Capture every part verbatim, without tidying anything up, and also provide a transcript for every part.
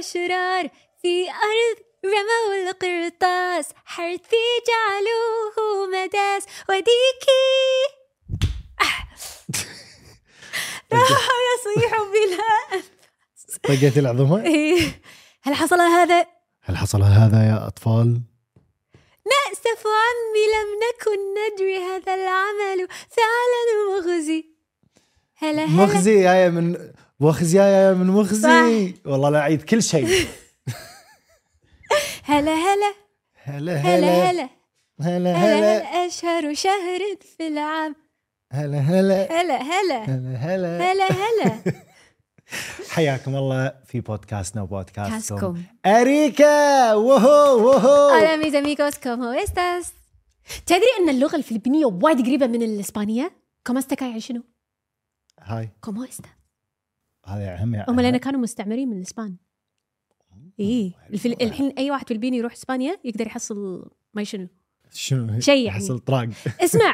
الأشرار في أرض رموا القرطاس حرثي جعلوه مداس وديكي راح يصيح بلا طقت العظمة. هل حصل هذا؟ هل حصل هذا يا أطفال؟ نأسف عمي لم نكن ندري هذا العمل فعلا مخزي. هلا هلا مخزي يا من مخزي يا من مخزي. والله لا أعيد كل شيء. هلا هلا هلا هلا هلا هلا هلا هلا أشهر شهر في العام. هلا هلا هلا هلا هلا هلا هلا هلا. حياكم الله في بودكاستنا وبودكاستكم كاسكم أريكا. وهو وهو Hola mis amigos, ¿cómo estás? تدري أن اللغة الفلبينية وايد قريبة من الإسبانية؟ ¿Cómo está يعني شنو؟ هاي ¿Cómo está؟ هذا أهم يعني. هم لأن كانوا مستعمرين من الإسبان. إيه الفل... الحين أي واحد فلبيني يروح إسبانيا يقدر يحصل ما شنو شنو شيء يعني. يحصل طراق. اسمع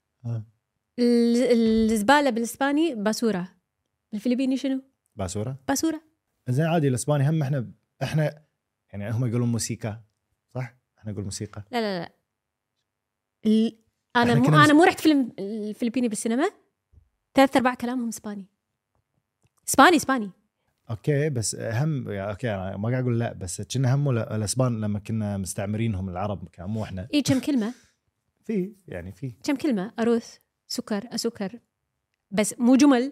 ال- الزبالة بالإسباني باسورة، بالفلبيني شنو؟ باسورة. باسورة. زين عادي الإسباني هم إحنا إحنا يعني هم يقولون موسيقى صح؟ إحنا نقول موسيقى. لا لا لا ال... أنا إحنا مو كنا أنا مو رحت فيلم الفلبيني بالسينما، ثلاث أرباع كلامهم إسباني إسباني إسباني. اوكي بس هم يا اوكي انا ما قاعد اقول لا، بس كنا هم الاسبان لما كنا مستعمرينهم العرب كان مو احنا. اي كم كلمه في يعني في كم كلمه اروث سكر اسكر بس مو جمل.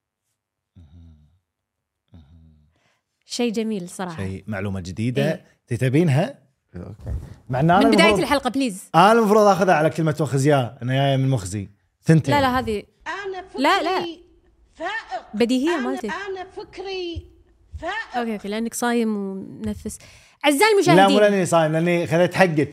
شيء جميل صراحه، شيء معلومه جديده. إيه؟ تتبينها اوكي مع ان انا من بدايه المفروض... الحلقه بليز. انا المفروض اخذها على كلمه مخزيا انا جايه من مخزي ثنتين. لا لا هذه أنا فكري لا لا فائق. بديهيه أنا مالتك. أنا فكري فائق. اوكي اوكي لانك صايم ومنفس. اعزائي لا المشاهدين، مو لاني صايم، لاني خذيت حقك.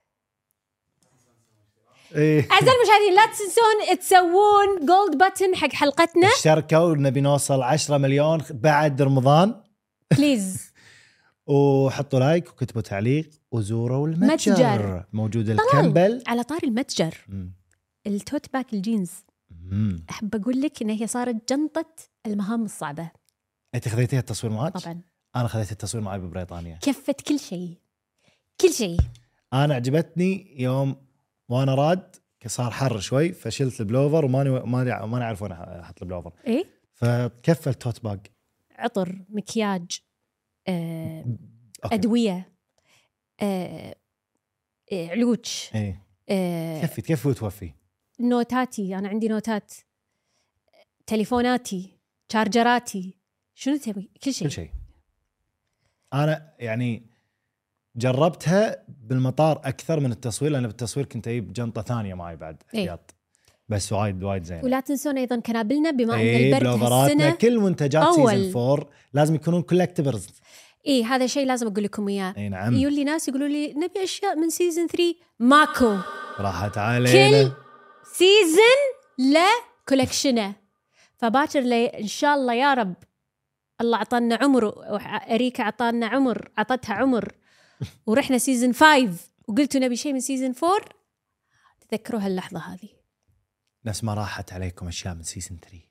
ايه اعزائي المشاهدين لا تنسون تسوون جولد باتن حق حلقتنا اشتركوا ونبي نوصل عشرة مليون بعد رمضان بليز. وحطوا لايك وكتبوا تعليق وزوروا المتجر متجر. موجود الكمبل. على طار المتجر، مم. التوت باك الجينز مم. احب اقول لك ان هي صارت جنطه المهام الصعبه. انت خذيتيها التصوير معك؟ طبعا انا خذيت التصوير معي ببريطانيا. كفت كل شيء كل شيء. انا عجبتني يوم وانا راد صار حر شوي فشلت البلوفر وماني ماني ماني اعرف وين احط البلوفر، ايه فكفل توت باج. عطر مكياج آه، أوكي. ادويه آه، آه، علوش ايه آه، كفي تكفي وتوفي. نوتاتي، انا عندي نوتات، تليفوناتي، شارجراتي، شنو تبي؟ كل شيء كل شيء. انا يعني جربتها بالمطار اكثر من التصوير، لان بالتصوير كنت اجيب جنطه ثانيه معي بعد احتياط. بس وايد وايد زين. ولا تنسون ايضا كنابلنا بما ان إيه البرد بلوفراتنا هالسنه. كل منتجات أول. سيزن فور لازم يكونون كولكتبرز. ايه هذا شيء لازم اقول لكم اياه. اي نعم. يقول لي ناس يقولوا لي نبي اشياء من سيزن ثري، ماكو. راحت علينا كل سيزن له كولكشنه، فباكر لي ان شاء الله يا رب الله عطانا عمر، اريكا عطانا عمر، عطتها عمر ورحنا سيزن فايف وقلتوا نبي شيء من سيزن فور. تذكروا هاللحظه هذه نفس ما راحت عليكم اشياء من سيزن ثري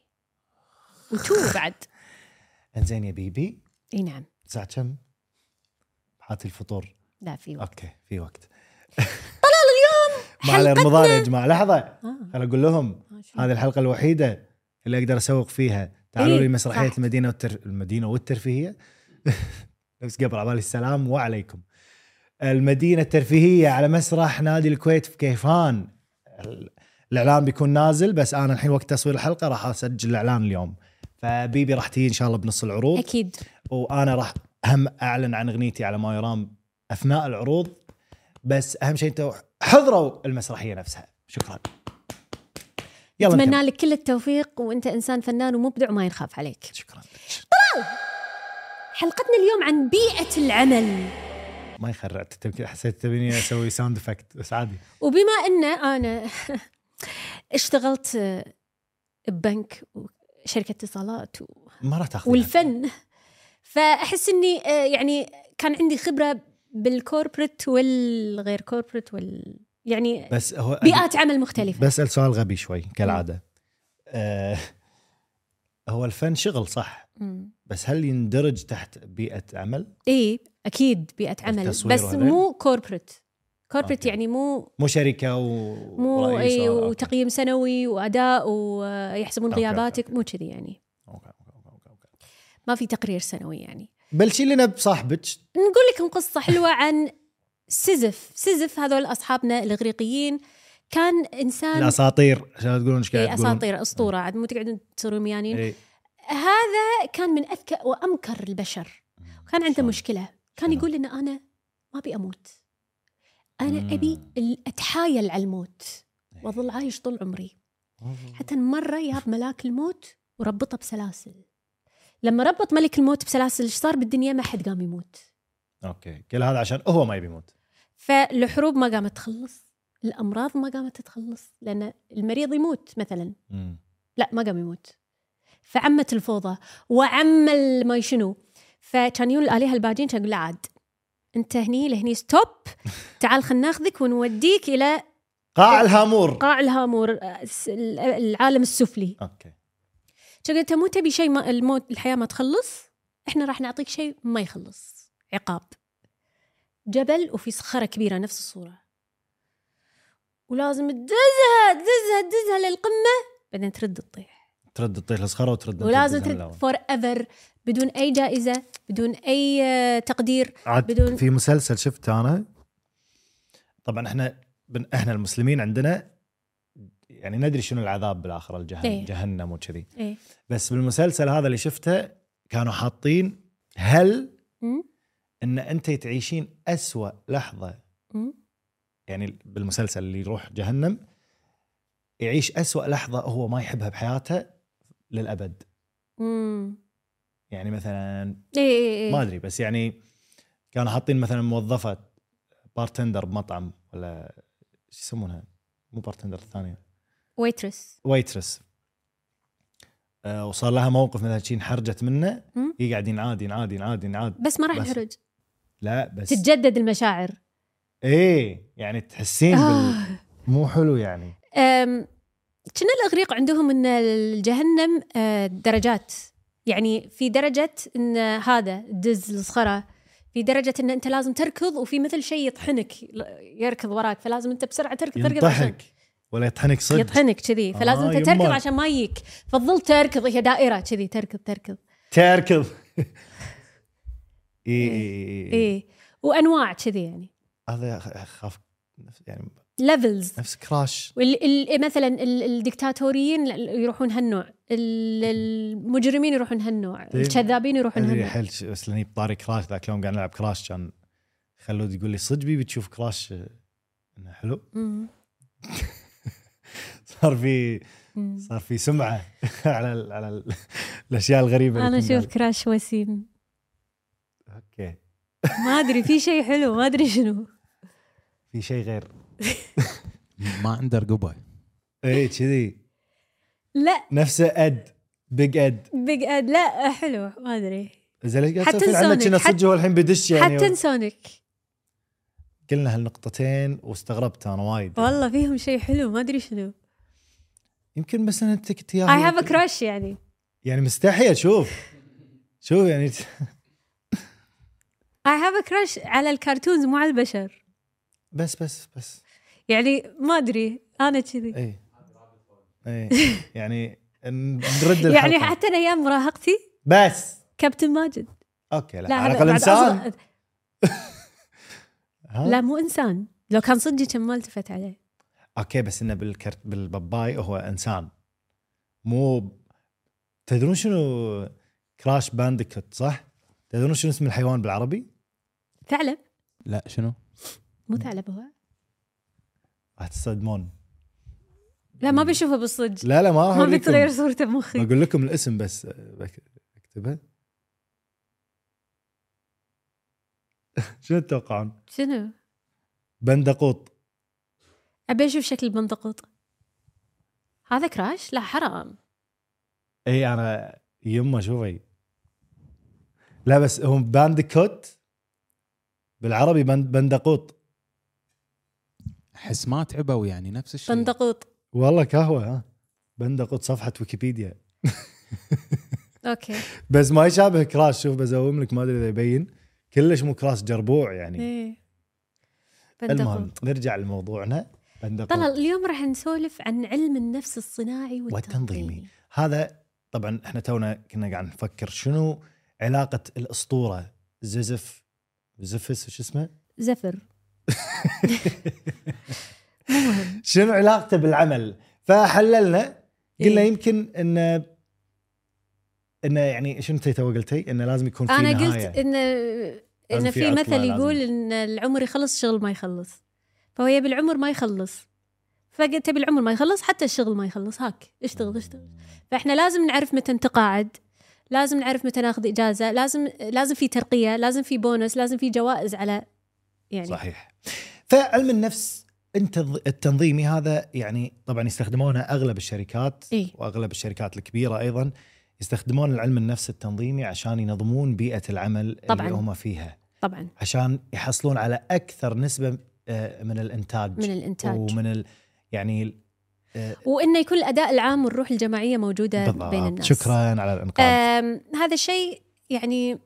وتو بعد. انزين يا بيبي. اي نعم. الساعه كم؟ حاتي الفطور. لا في وقت. اوكي في وقت. طلال اليوم ما على حلقتنا. رمضان يا جماعه. لحظه آه. خل اقول لهم هذه الحلقه الوحيده اللي اقدر اسوق فيها. تعالوا إيه، لي مسرحيه صح. المدينه والتر... المدينه والترفيهيه. بس قبل عبالي السلام وعليكم. المدينه الترفيهيه على مسرح نادي الكويت في كيفان. الاعلان بيكون نازل، بس انا الحين وقت تصوير الحلقه راح اسجل الاعلان اليوم، فبيبي راح تيجي ان شاء الله بنص العروض اكيد. وانا راح هم اعلن عن اغنيتي على ما يرام اثناء العروض. بس اهم شيء انتوا حضروا المسرحيه نفسها. شكرا. يلا اتمنى نكمل. لك كل التوفيق وانت انسان فنان ومبدع وما ينخاف عليك. شكرا. حلقتنا اليوم عن بيئه العمل. ما يخرعت تبكي، حسيت تبيني اسوي ساوند افكت بس عادي. وبما ان انا اشتغلت ببنك وشركه اتصالات و... ما راح تاخذ والفن، فاحس اني آه، يعني كان عندي خبره بالكوربريت والغير كوربريت وال يعني بس هو بيئات عمل مختلفه. بسأل سؤال غبي شوي كالعاده. آه هو الفن شغل صح، مم. بس هل يندرج تحت بيئة عمل؟ اي اكيد بيئه عمل، التصوير بس وهذين؟ مو كوربريت. كوربريت أوكي. يعني مو مو شركة و مو ورئيس اي و- أوكي. وتقييم سنوي واداء ويحسبون أوكي، غياباتك، أوكي. مو كذي يعني. أوكي، أوكي، أوكي، أوكي. ما في تقرير سنوي يعني. بلشي لنا بصاحبك. نقول لكم قصه حلوه عن سيزف. سيزف هذول اصحابنا الاغريقيين كان انسان الأساطير عشان تقولون ايش قاعد إيه، تقولون. اساطير اسطوره، عاد مو تقعدون تصيرون ميانين. إيه. هذا كان من اذكى وامكر البشر، كان عنده شلون؟ مشكله، كان شنو؟ يقول لنا انا ما ابي اموت، انا مم. ابي ال- اتحايل على الموت واظل عايش طول عمري. حتى مره جاب ملاك الموت وربطه بسلاسل. لما ربط ملك الموت بسلاسل ايش صار بالدنيا؟ ما حد قام يموت. اوكي، كل هذا عشان هو ما يبي يموت. فالحروب ما قامت تخلص، الامراض ما قامت تخلص، لان المريض يموت مثلا، مم. لا ما قام يموت. فعمت الفوضى وعم ما شنو. فكان يقول الآلهة الباجين، كان يقول لا عاد انت هني لهني ستوب، تعال خلنا ناخذك ونوديك الى قاع الهامور. قاع الهامور، العالم السفلي. اوكي. كان انت مو تبي شيء ما الموت الحياة ما تخلص، احنا راح نعطيك شيء ما يخلص، عقاب. جبل وفي صخرة كبيرة نفس الصورة، ولازم تدزها تدزها تدزها للقمة، بعدين ترد تطيح، ترد تطيح الصخره وترد ولازم تنزل ترد الهواء. فور ايفر، بدون اي جائزة، بدون اي آه، تقدير. عاد بدون- في مسلسل شفت انا، طبعا احنا بن احنا المسلمين عندنا يعني ندري شنو العذاب بالاخره، الجهنم إيه. جهنم وكذي. ايه بس بالمسلسل هذا اللي شفته كانوا حاطين هل م? ان انت تعيشين أسوأ لحظه، م? يعني بالمسلسل اللي يروح جهنم يعيش أسوأ لحظه هو ما يحبها بحياته للابد. مم. يعني مثلا ايه ايه ايه ما ادري، بس يعني كانوا حاطين مثلا موظفه بارتندر بمطعم ولا شو يسمونها، مو بارتندر الثانيه، ويترس. ويترس. أه وصار لها موقف مثلا شي انحرجت منه، مم. هي قاعد ينعاد ينعاد ينعاد ينعاد. بس ما راح بس- يحرج، لا بس تتجدد المشاعر. ايه يعني تحسين بال... آه. مو حلو يعني. أم، كنا الإغريق عندهم أن الجهنم آه، درجات، يعني في درجة أن هذا دز الصخرة، في درجة أن أنت لازم تركض، وفي مثل شيء يطحنك يركض وراك، فلازم أنت بسرعة تركض تركض عشان ينطحك ولا يطحنك صدق؟ يطحنك كذي، فلازم آه، أنت تركض يمه. عشان ما يجيك، فتظل تركض، هي دائرة كذي تركض تركض. تركض. ايه ايه ايه إيه وأنواع كذي يعني هذا خاف نفس يعني ليفلز. نفس كراش. مثلا ال- الدكتاتوريين يروحون هالنوع، ال- المجرمين يروحون هالنوع، الكذابين يروحون ادري هالنوع. حل بس لاني بطاري كراش ذاك اليوم قاعد نلعب كراش، كان خلود يقول لي صدق بي بتشوف كراش انه حلو. مم. صار في مم. صار في سمعه على ال على ال الاشياء الغريبه اللي انا تنقال. اشوف كراش وسيم، اوكي ما ادري في شيء حلو، ما ادري شنو. في شيء غير. ما عنده رقبه. ايه كذي لا نفسه اد بيج اد. بيج اد لا حلو، ما ادري. زين ليش قاعد حتى تسولفين عنه سونيك، كنا حتى- صدق هو الحين بدش يعني. حتى سونيك قلنا هالنقطتين واستغربت انا وايد. والله فيهم شيء حلو، ما ادري شنو. يمكن بس انت كنت I ياهل have a crush يعني. يعني مستحيه. شوف شوف يعني I have a crush على الكرتونز مو على البشر، بس بس بس يعني ما ادري انا كذي. اي اي يعني نرد الحلقه يعني حتى أنا ايام مراهقتي بس كابتن ماجد. اوكي لا, لا على هذا الاقل بعد انسان. أصغر- ها؟ لا مو انسان، لو كان صدقي كان ما التفت عليه. اوكي بس انه بالكرت بالباباي هو انسان مو. تدرون شنو كراش بانديكوت صح؟ تدرون شنو اسم الحيوان بالعربي؟ ثعلب. لا شنو؟ مو ثعلب هو. راح تصدمون. لا ما بشوفه بالصدق، لا لا ما راح ما أوريكم. بتغير صورته بمخي. بقول لكم الاسم بس بك- اكتبها. شنو تتوقعون؟ شنو؟ بندقوط. ابي اشوف شكل البندقوط. هذا كراش؟ لا حرام. اي انا يمه شوفي. لا بس هم بانديكوت بالعربي بند بندقوط. احس ما تعبوا يعني نفس الشيء. بندقوط. والله كهوه ها. بندقوط صفحه ويكيبيديا. اوكي بس ما يشابه كراش. شوف بزوم لك، ما ادري اذا يبين، كلش مو كراش، جربوع يعني. ايه المهم نرجع لموضوعنا. طلع اليوم راح نسولف عن علم النفس الصناعي والتنظيمي. والتنظيمي. هذا طبعا احنا تونا كنا قاعد نفكر شنو علاقة الأسطورة زيزف زفس وش اسمه زفر مهم. شنو علاقته بالعمل؟ فحللنا قلنا إيه؟ يمكن ان انه يعني شنو انت تو قلتي؟ انه لازم يكون في انا نهاية. قلت ان ان في في عطلة مثل لازم. يقول ان العمر يخلص الشغل ما يخلص، فهو يبي العمر ما يخلص، فقلت تبي العمر ما يخلص حتى الشغل ما يخلص، هاك اشتغل اشتغل. فاحنا لازم نعرف متى نتقاعد، لازم نعرف متى ناخذ اجازه، لازم لازم في ترقيه، لازم في بونس، لازم في جوائز على يعني صحيح. فعلم النفس انت التنظيمي هذا يعني طبعا يستخدمونه اغلب الشركات إيه؟ واغلب الشركات الكبيره ايضا يستخدمون العلم النفس التنظيمي عشان ينظمون بيئه العمل طبعاً. اللي هم فيها، طبعا عشان يحصلون على اكثر نسبه آه، من الانتاج من الانتاج ومن ال يعني آه، وانه يكون الاداء العام والروح الجماعيه موجوده بالضبط. بين الناس. شكرا على الانقاذ. أم، هذا الشيء يعني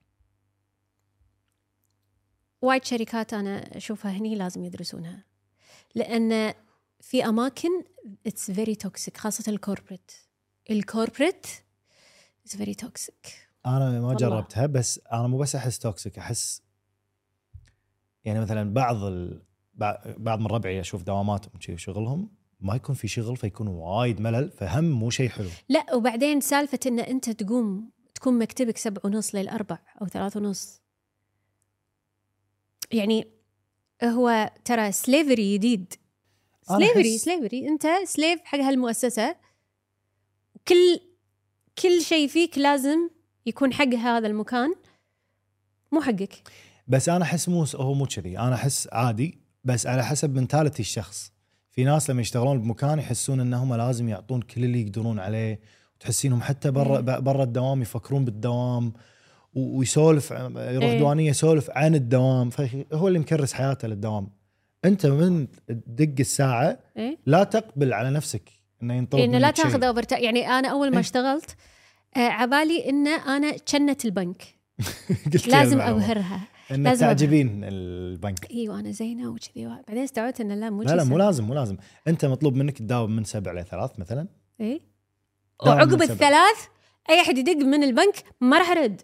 وايد شركات أنا أشوفها هني لازم يدرسونها، لأن في أماكن it's very toxic، خاصة الكوربريت. الكوربريت it's very toxic. انا ما والله. جربتها، بس انا مو بس احس توكسيك، احس يعني مثلا بعض ال... بعض من ربعي اشوف دواماتهم شيء شغلهم ما يكون في شغل فيكون وايد ملل، فهم مو شيء حلو. لا وبعدين سالفة إن أنت تقوم تكون مكتبك سبع ونص للأربع أو ثلاث ونص، يعني هو ترى سليفري جديد. سليفري سليفري أنت سليف حق هالمؤسسة، كل كل شيء فيك لازم يكون حق هذا المكان، مو حقك. بس انا احس مو هو مو كذي، انا احس عادي بس على حسب منتاليتي الشخص. في ناس لما يشتغلون بمكان يحسون انهم لازم يعطون كل اللي يقدرون عليه، وتحسينهم حتى برا برا الدوام يفكرون بالدوام ويسولف، يروح إيه. دوانية يسولف عن الدوام، فهو اللي مكرس حياته للدوام. انت من دق الساعة إيه؟ لا تقبل على نفسك انه ينطلب إنه لا منك شيء. تاخذ اوفر. يعني انا اول ما إيه؟ اشتغلت آه عبالي ان انا كنت البنك قلت لي لازم المعلومة. ابهرها، انك لازم تعجبين البنك. ايوه انا زينه وكذي. بعدين استوعبت ان لا مو لا لا شي مو سهل. لازم مو لازم انت مطلوب منك تداوم من سبع لثلاث مثلا. اي داوم من وعقب سبع. الثلاث اي احد يدق من البنك ما راح ارد،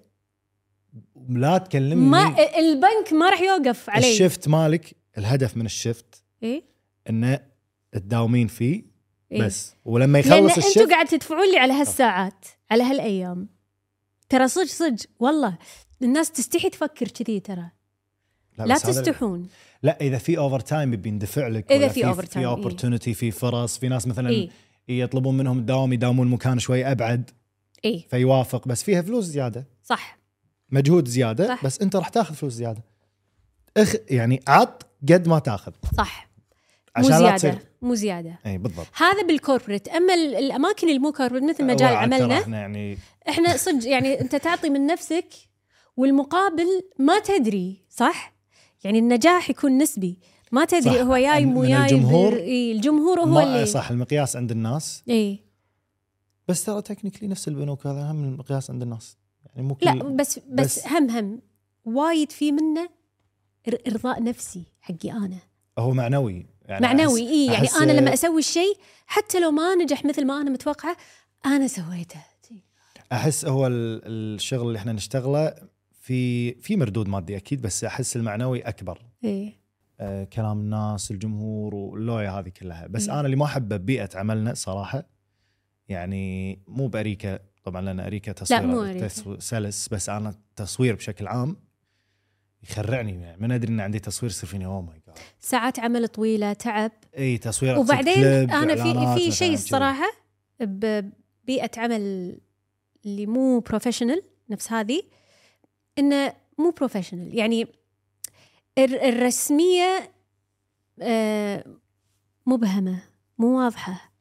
لا تكلمني. ما البنك ما راح يوقف علي. الشفت مالك، الهدف من الشفت اي انه تداومين فيه إيه؟ بس، ولما لان يخلص انتم الشفت قاعد تدفعون لي على هالساعات على هالايام. ترى صدق صدق والله الناس تستحي تفكر كذي، ترى لا بس هذا- تستحون. لا اذا في اوفر تايم بيندفع لك، إذا ولا في في overtime، في إيه. اوبورتونيتي، في فرص. في ناس مثلا إيه؟ يطلبون منهم الدوام يداومون مكان شوي ابعد اي فيوافق، بس فيها فلوس زياده، صح مجهود زياده، صح. بس انت راح تاخذ فلوس زياده. اخ يعني عط قد ما تاخذ صح، مو عشان لا زياده تصير. مو زياده. اي بالضبط. هذا بالكوربريت. اما ال- الاماكن اللي مو كوربريت مثل مجال وعد ترى عملنا احنا يعني احنا صدق يعني انت تعطي من نفسك والمقابل ما تدري، صح؟ يعني النجاح يكون نسبي، ما تدري صح. هو جاي مو من جاي. الجمهور. بال- إيه الجمهور هو ما اللي صح المقياس عند الناس، اي بس ترى تكنيكلي نفس البنوك هذا هم المقياس عند الناس، يعني مو كل لا بس, بس بس- بس هم هم وايد في منه إر- ارضاء نفسي حقي انا، هو معنوي يعني معنوي. أحس- اي يعني أحس انا لما اسوي الشيء حتى لو ما نجح مثل ما انا متوقعه انا سويته. احس هو ال- الشغل اللي احنا نشتغله في في مردود مادي اكيد، بس احس المعنوي اكبر. اي آه كلام الناس، الجمهور واللويا هذه كلها. بس مم. انا اللي ما احبه ببيئه عملنا صراحه، يعني مو باريكا طبعا، لان اريكا تصوير مو أريكا. تسو- سلس، بس انا التصوير بشكل عام يخرعني، يعني من ادري ان عندي تصوير يصير فيني اوه ماي جاد. ساعات عمل طويله تعب. اي تصوير وبعدين انا في في شيء الصراحه ببيئه عمل اللي مو بروفيشنال نفس هذه، انه مو بروفيشنال يعني الر- الرسميه آه، مبهمه مو واضحه.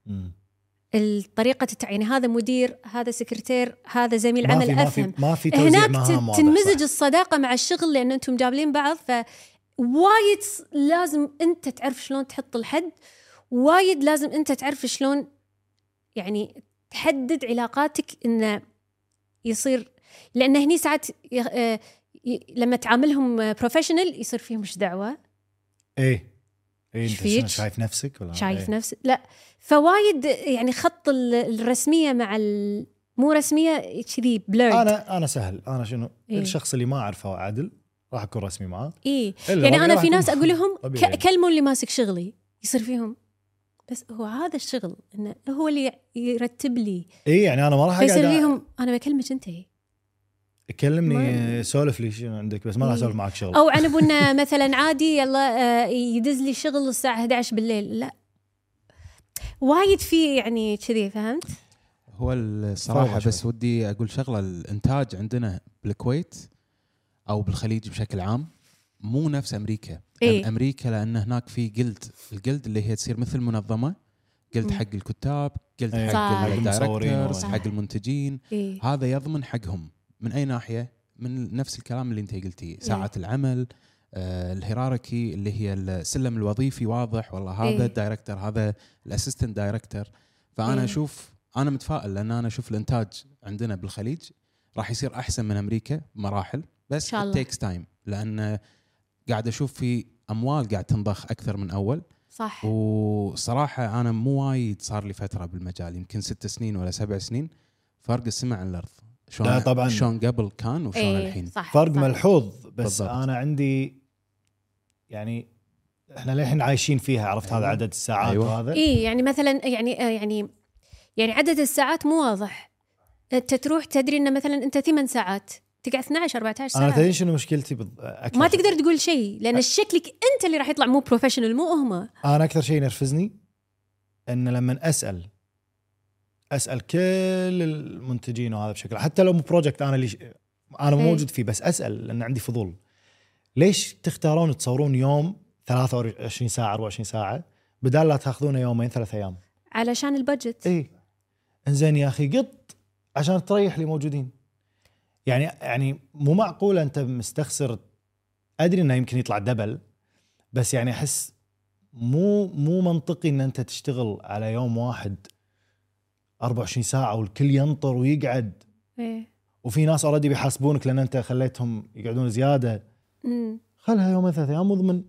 الطريقه التع... يعني هذا مدير، هذا سكرتير، هذا زميل ما عمل، في ما افهم. في ما في توزيع هناك مهام ت- واضح، تنمزج صح. الصداقه مع الشغل لان انتم جابلين بعض، فوايد ص- لازم انت تعرف شلون تحط الحد، وايد لازم انت تعرف شلون يعني تحدد علاقاتك، ان يصير، لان هني ساعات ي... آه، ي... لما تعاملهم بروفيشنال يصير فيهم مش دعوه. ايه ايه إيش انت فيك؟ شنو شايف نفسك ولا شايف إيه؟ نفسك لا، فوايد يعني خط ال- الرسميه مع ال... مو رسميه كذي بلورد. انا انا سهل، انا شنو إيه؟ الشخص اللي ما اعرفه عدل راح اكون رسمي معاه. ايه إلا يعني ربعي انا راح في يكون ناس اقول لهم طبيعي. ك- كلموا اللي ماسك شغلي يصير فيهم، بس هو هذا الشغل انه هو اللي يرتب لي، ايه يعني انا ما راح فيصير اقعد فيهم انا بكلمك انت كلمني ما- سولف لي شنو عندك، بس ما راح إيه. اسولف معك شغل. او عنبنا مثلا عادي يلا آه، يدز لي شغل الساعه إحدى عشر بالليل، لا وايد في يعني كذي، فهمت؟ هو الصراحة تفضل بس شوي. ودي أقول شغلة، الإنتاج عندنا بالكويت أو بالخليج بشكل عام مو نفس أمريكا. إيه؟ أمريكا لأن هناك في جلد، الجلد اللي هي تصير مثل منظمة، جلد مم. حق الكتاب، جلد إيه، صح. حق حق المصورين الدايركترز، و- حق المنتجين. إيه؟ هذا يضمن حقهم من أي ناحية؟ من نفس الكلام اللي أنت قلتيه، ساعة العمل، آه الهيراركي اللي هي السلم الوظيفي واضح، والله هذا إيه. الدايركتور، هذا الاسيستنت دايركتور. فأنا إيه. أشوف أنا متفائل لأن أنا أشوف الإنتاج عندنا بالخليج راح يصير أحسن من أمريكا بمراحل، بس إن شاء الله. it takes time، لأن قاعد أشوف في أموال قاعد تنضخ أكثر من أول. صح. وصراحة أنا مو وايد صار لي فترة بالمجال، يمكن ست سنين ولا سبع سنين، فرق السماء عن الأرض. شلون لا طبعاً. شلون قبل كان وشلون إيه، الحين. صح فرق صح. ملحوظ، بس بالضبط. انا عندي يعني احنا للحين عايشين فيها، عرفت أيوة. هذا عدد الساعات أيوة. وهذا. إيه يعني مثلا يعني آه، يعني يعني عدد الساعات مو واضح. انت تروح تدري ان مثلا انت ثمان ساعات تقعد اثنا عشر أربعة عشر انا ساعه، تدري شنو مشكلتي بض... أكثر ما شيء- تقدر تقول شيء لان شكلك انت اللي راح يطلع مو بروفيشنال، مو هم. انا اكثر شيء ينرفزني ان لما اسال اسال كل المنتجين وهذا بشكل، حتى لو مو بروجكت انا اللي ش... انا إيه. موجود فيه، بس اسال لان عندي فضول. ليش تختارون تصورون يوم ثلاثة وعشرين ساعه أربعة وعشرين ساعه بدال لا تاخذونه يومين ثلاث ايام؟ علشان البادجت. اي انزين يا اخي قط عشان تريح اللي موجودين. يعني يعني مو معقول انت مستخسر. ادري انه يمكن يطلع دبل، بس يعني احس مو مو منطقي ان انت تشتغل على يوم واحد أربعة وعشرين ساعه والكل ينطر ويقعد، ايه. وفي ناس اوريدي بيحاسبونك لان انت خليتهم يقعدون زياده. امم خلها يومين ثلاث ايام مضمن.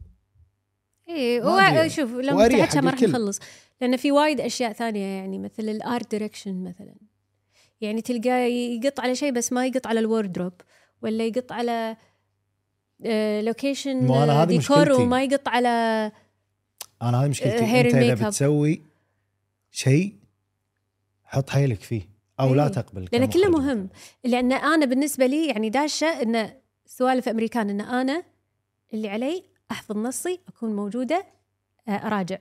ايه ما هو أدري. شوف لو وأريح فتحتها حق ما راح الكل. نخلص، لان في وايد اشياء ثانيه يعني مثل الارت دايركشن مثلا، يعني تلقاه يقط على شيء بس ما يقط على الوردروب، ولا يقط على لوكيشن مو أنا هذه ديكور مشكلتي. وما يقط على انا هذه مشكلتي. hair انت and اذا makeup. بتسوي شيء حط حيلك فيه او لا إيه. تقبل، لأن كله كمخرج مهم. لأن أنا بالنسبة لي يعني داشة إن سوالف أمريكان، إن أنا اللي علي أحفظ نصي، أكون موجودة، آه، أراجع.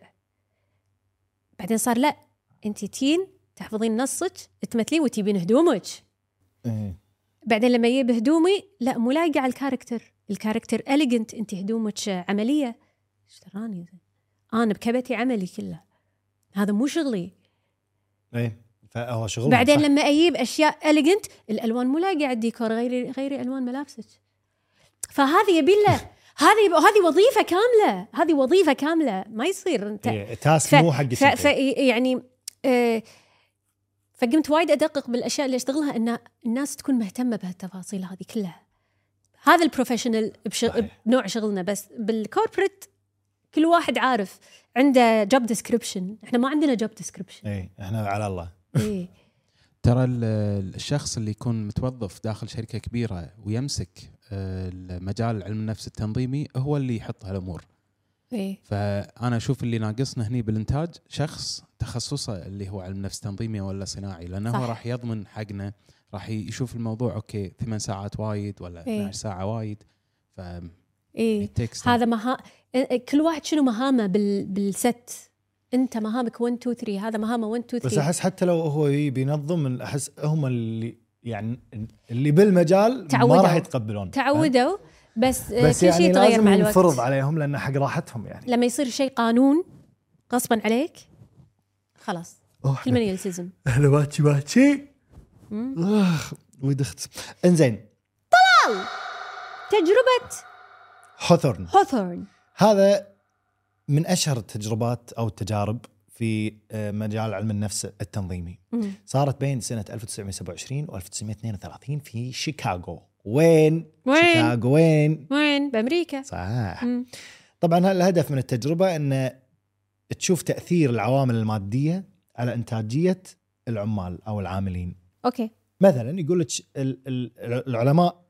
بعدين صار لا، أنتي تين تحفظين نصك تمثلين وتجيبين هدومك. إيه. بعدين لما يجيب هدومي لا مو لايقة على الكاركتر، الكاركتر إليجنت، أنتي هدومك عملية. إيش تراني أنا بكبتي عملي كله، هذا مو شغلي. ايه فهو شغل. بعدين لما اجيب اشياء اليجنت، الالوان مو لاقيه على الديكور، غيري غيري الوان ملابسك. فهذه يبي له هذه يب... هذه وظيفه كامله، هذه وظيفه كامله ما يصير انت إيه. تاسك ف... مو حق ف... ف... يعني آه... فقمت وايد ادقق بالاشياء اللي اشتغلها ان الناس تكون مهتمه بهالتفاصيل هذه كلها. هذا البروفيشنال بش... بنوع شغلنا، بس بالكوربريت كل واحد عارف عنده جوب ديسكريبشن، احنا ما عندنا جوب ديسكريبشن. ايه احنا على الله. ايه ترى ال- الشخص اللي يكون متوظف داخل شركة كبيرة ويمسك آه، المجال علم النفس التنظيمي هو اللي يحط هالأمور. ايه فأنا أشوف اللي ناقصنا هني بالإنتاج شخص تخصصه اللي هو علم نفس تنظيمي ولا صناعي، لأنه صح. هو راح يضمن حقنا، راح يشوف الموضوع أوكي ثمان ساعات وايد ولا إيه. اثنتي عشرة ساعة وايد. ف ايه it takes time. هذا مها... كل واحد شنو مهامه بال... بالست. انت مهامك واحد اثنين ثلاثة، هذا مهامه واحد اثنين بس ثلاثة. احس حتى لو هو يبي ينظم، احس هم اللي يعني اللي بالمجال تعودوا. ما راح يتقبلون. تعودوا، بس, بس كل يعني شيء يتغير لازم مع الوقت. ينفرض عليهم لانه حق راحتهم يعني. لما يصير شيء قانون غصبا عليك خلاص كل من يلتزم. اهلا باتشي باتشي. اخ ودخت. انزين تجربه هوثورن هوثورن هذا من اشهر التجربات او التجارب في في مجال علم النفس التنظيمي. مم. صارت بين سنة ألف وتسعمية وسبعة وعشرين و ألف وتسعمية واثنين وثلاثين في شيكاغو. وين؟ وين؟ شيكاغو وين؟ وين؟ بأمريكا. صح. مم. طبعا الهدف من التجربة أن تشوف تأثير العوامل المادية على إنتاجية العمال أو العاملين. أوكي. مثلا يقول لك ال- ال- العلماء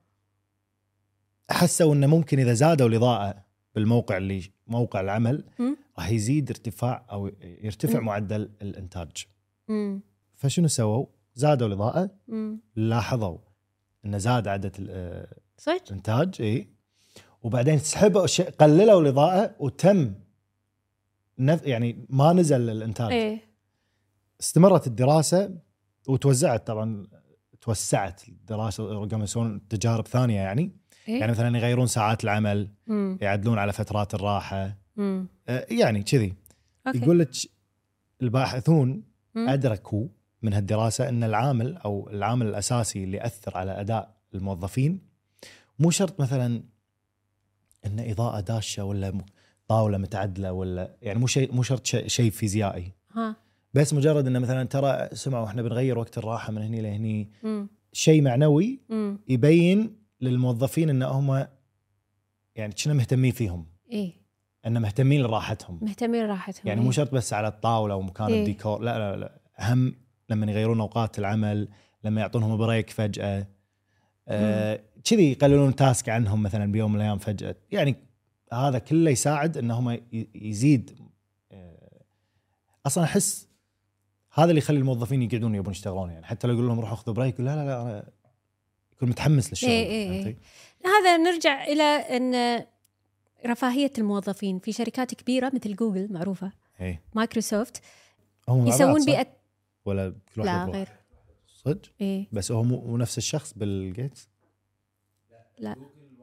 حسوا أنه ممكن إذا زادوا الإضاءة بالموقع اللي موقع العمل مم. راح يزيد ارتفاع أو يرتفع مم. معدل الإنتاج. مم. فشنو سووا؟ زادوا الإضاءة، مم. لاحظوا أنه زاد عدد ال- صدق؟ الإنتاج، إيه، وبعدين سحبوا شيء، قللوا الإضاءة وتم نف- يعني ما نزل الإنتاج. إيه. استمرت الدراسة وتوزعت، طبعا توسعت الدراسة، قاموا يسوون تجارب ثانية يعني. إيه؟ يعني مثلا يغيرون ساعات العمل، مم. يعدلون على فترات الراحة، مم. آه، يعني كذي. أوكي. يقول لك الباحثون مم. أدركوا من هالدراسة أن العامل أو العامل الأساسي اللي أثر على أداء الموظفين مو شرط مثلا أن إضاءة داشة ولا طاولة متعدلة، ولا يعني مو شيء مو شرط شيء, شيء فيزيائي، ها. بس مجرد أن مثلا ترى سمعوا إحنا بنغير وقت الراحة من هني لهني، مم. شيء معنوي مم. يبين للموظفين أن هم يعني كنا مهتمين فيهم، إيه. أن مهتمين لراحتهم. مهتمين راحتهم. يعني إيه. مو شرط بس على الطاولة ومكان إيه. الديكور، لا لا لا، أهم لما يغيرون أوقات العمل، لما يعطونهم بريك فجأة، آه كذي يقللون تاسك عنهم مثلا بيوم من الأيام فجأة، يعني هذا كله يساعد أنهم ي- يزيد. آه أصلا أحس هذا اللي يخلي الموظفين يقعدون يبون يشتغلون، يعني حتى لو يقول لهم روحوا خذوا بريك، لا لا لا أنا يكون متحمس للشغل. إيه إيه إيه. فهمتي؟ هذا نرجع إلى أن رفاهية الموظفين في شركات كبيرة مثل جوجل معروفة، إيه. مايكروسوفت، هم مع بعض يسوون صح؟ بيئة. ولا كل واحد لا بروحه؟ غير. صدق؟ إيه. بس هو مو مو نفس الشخص بيل جيتس؟ لا.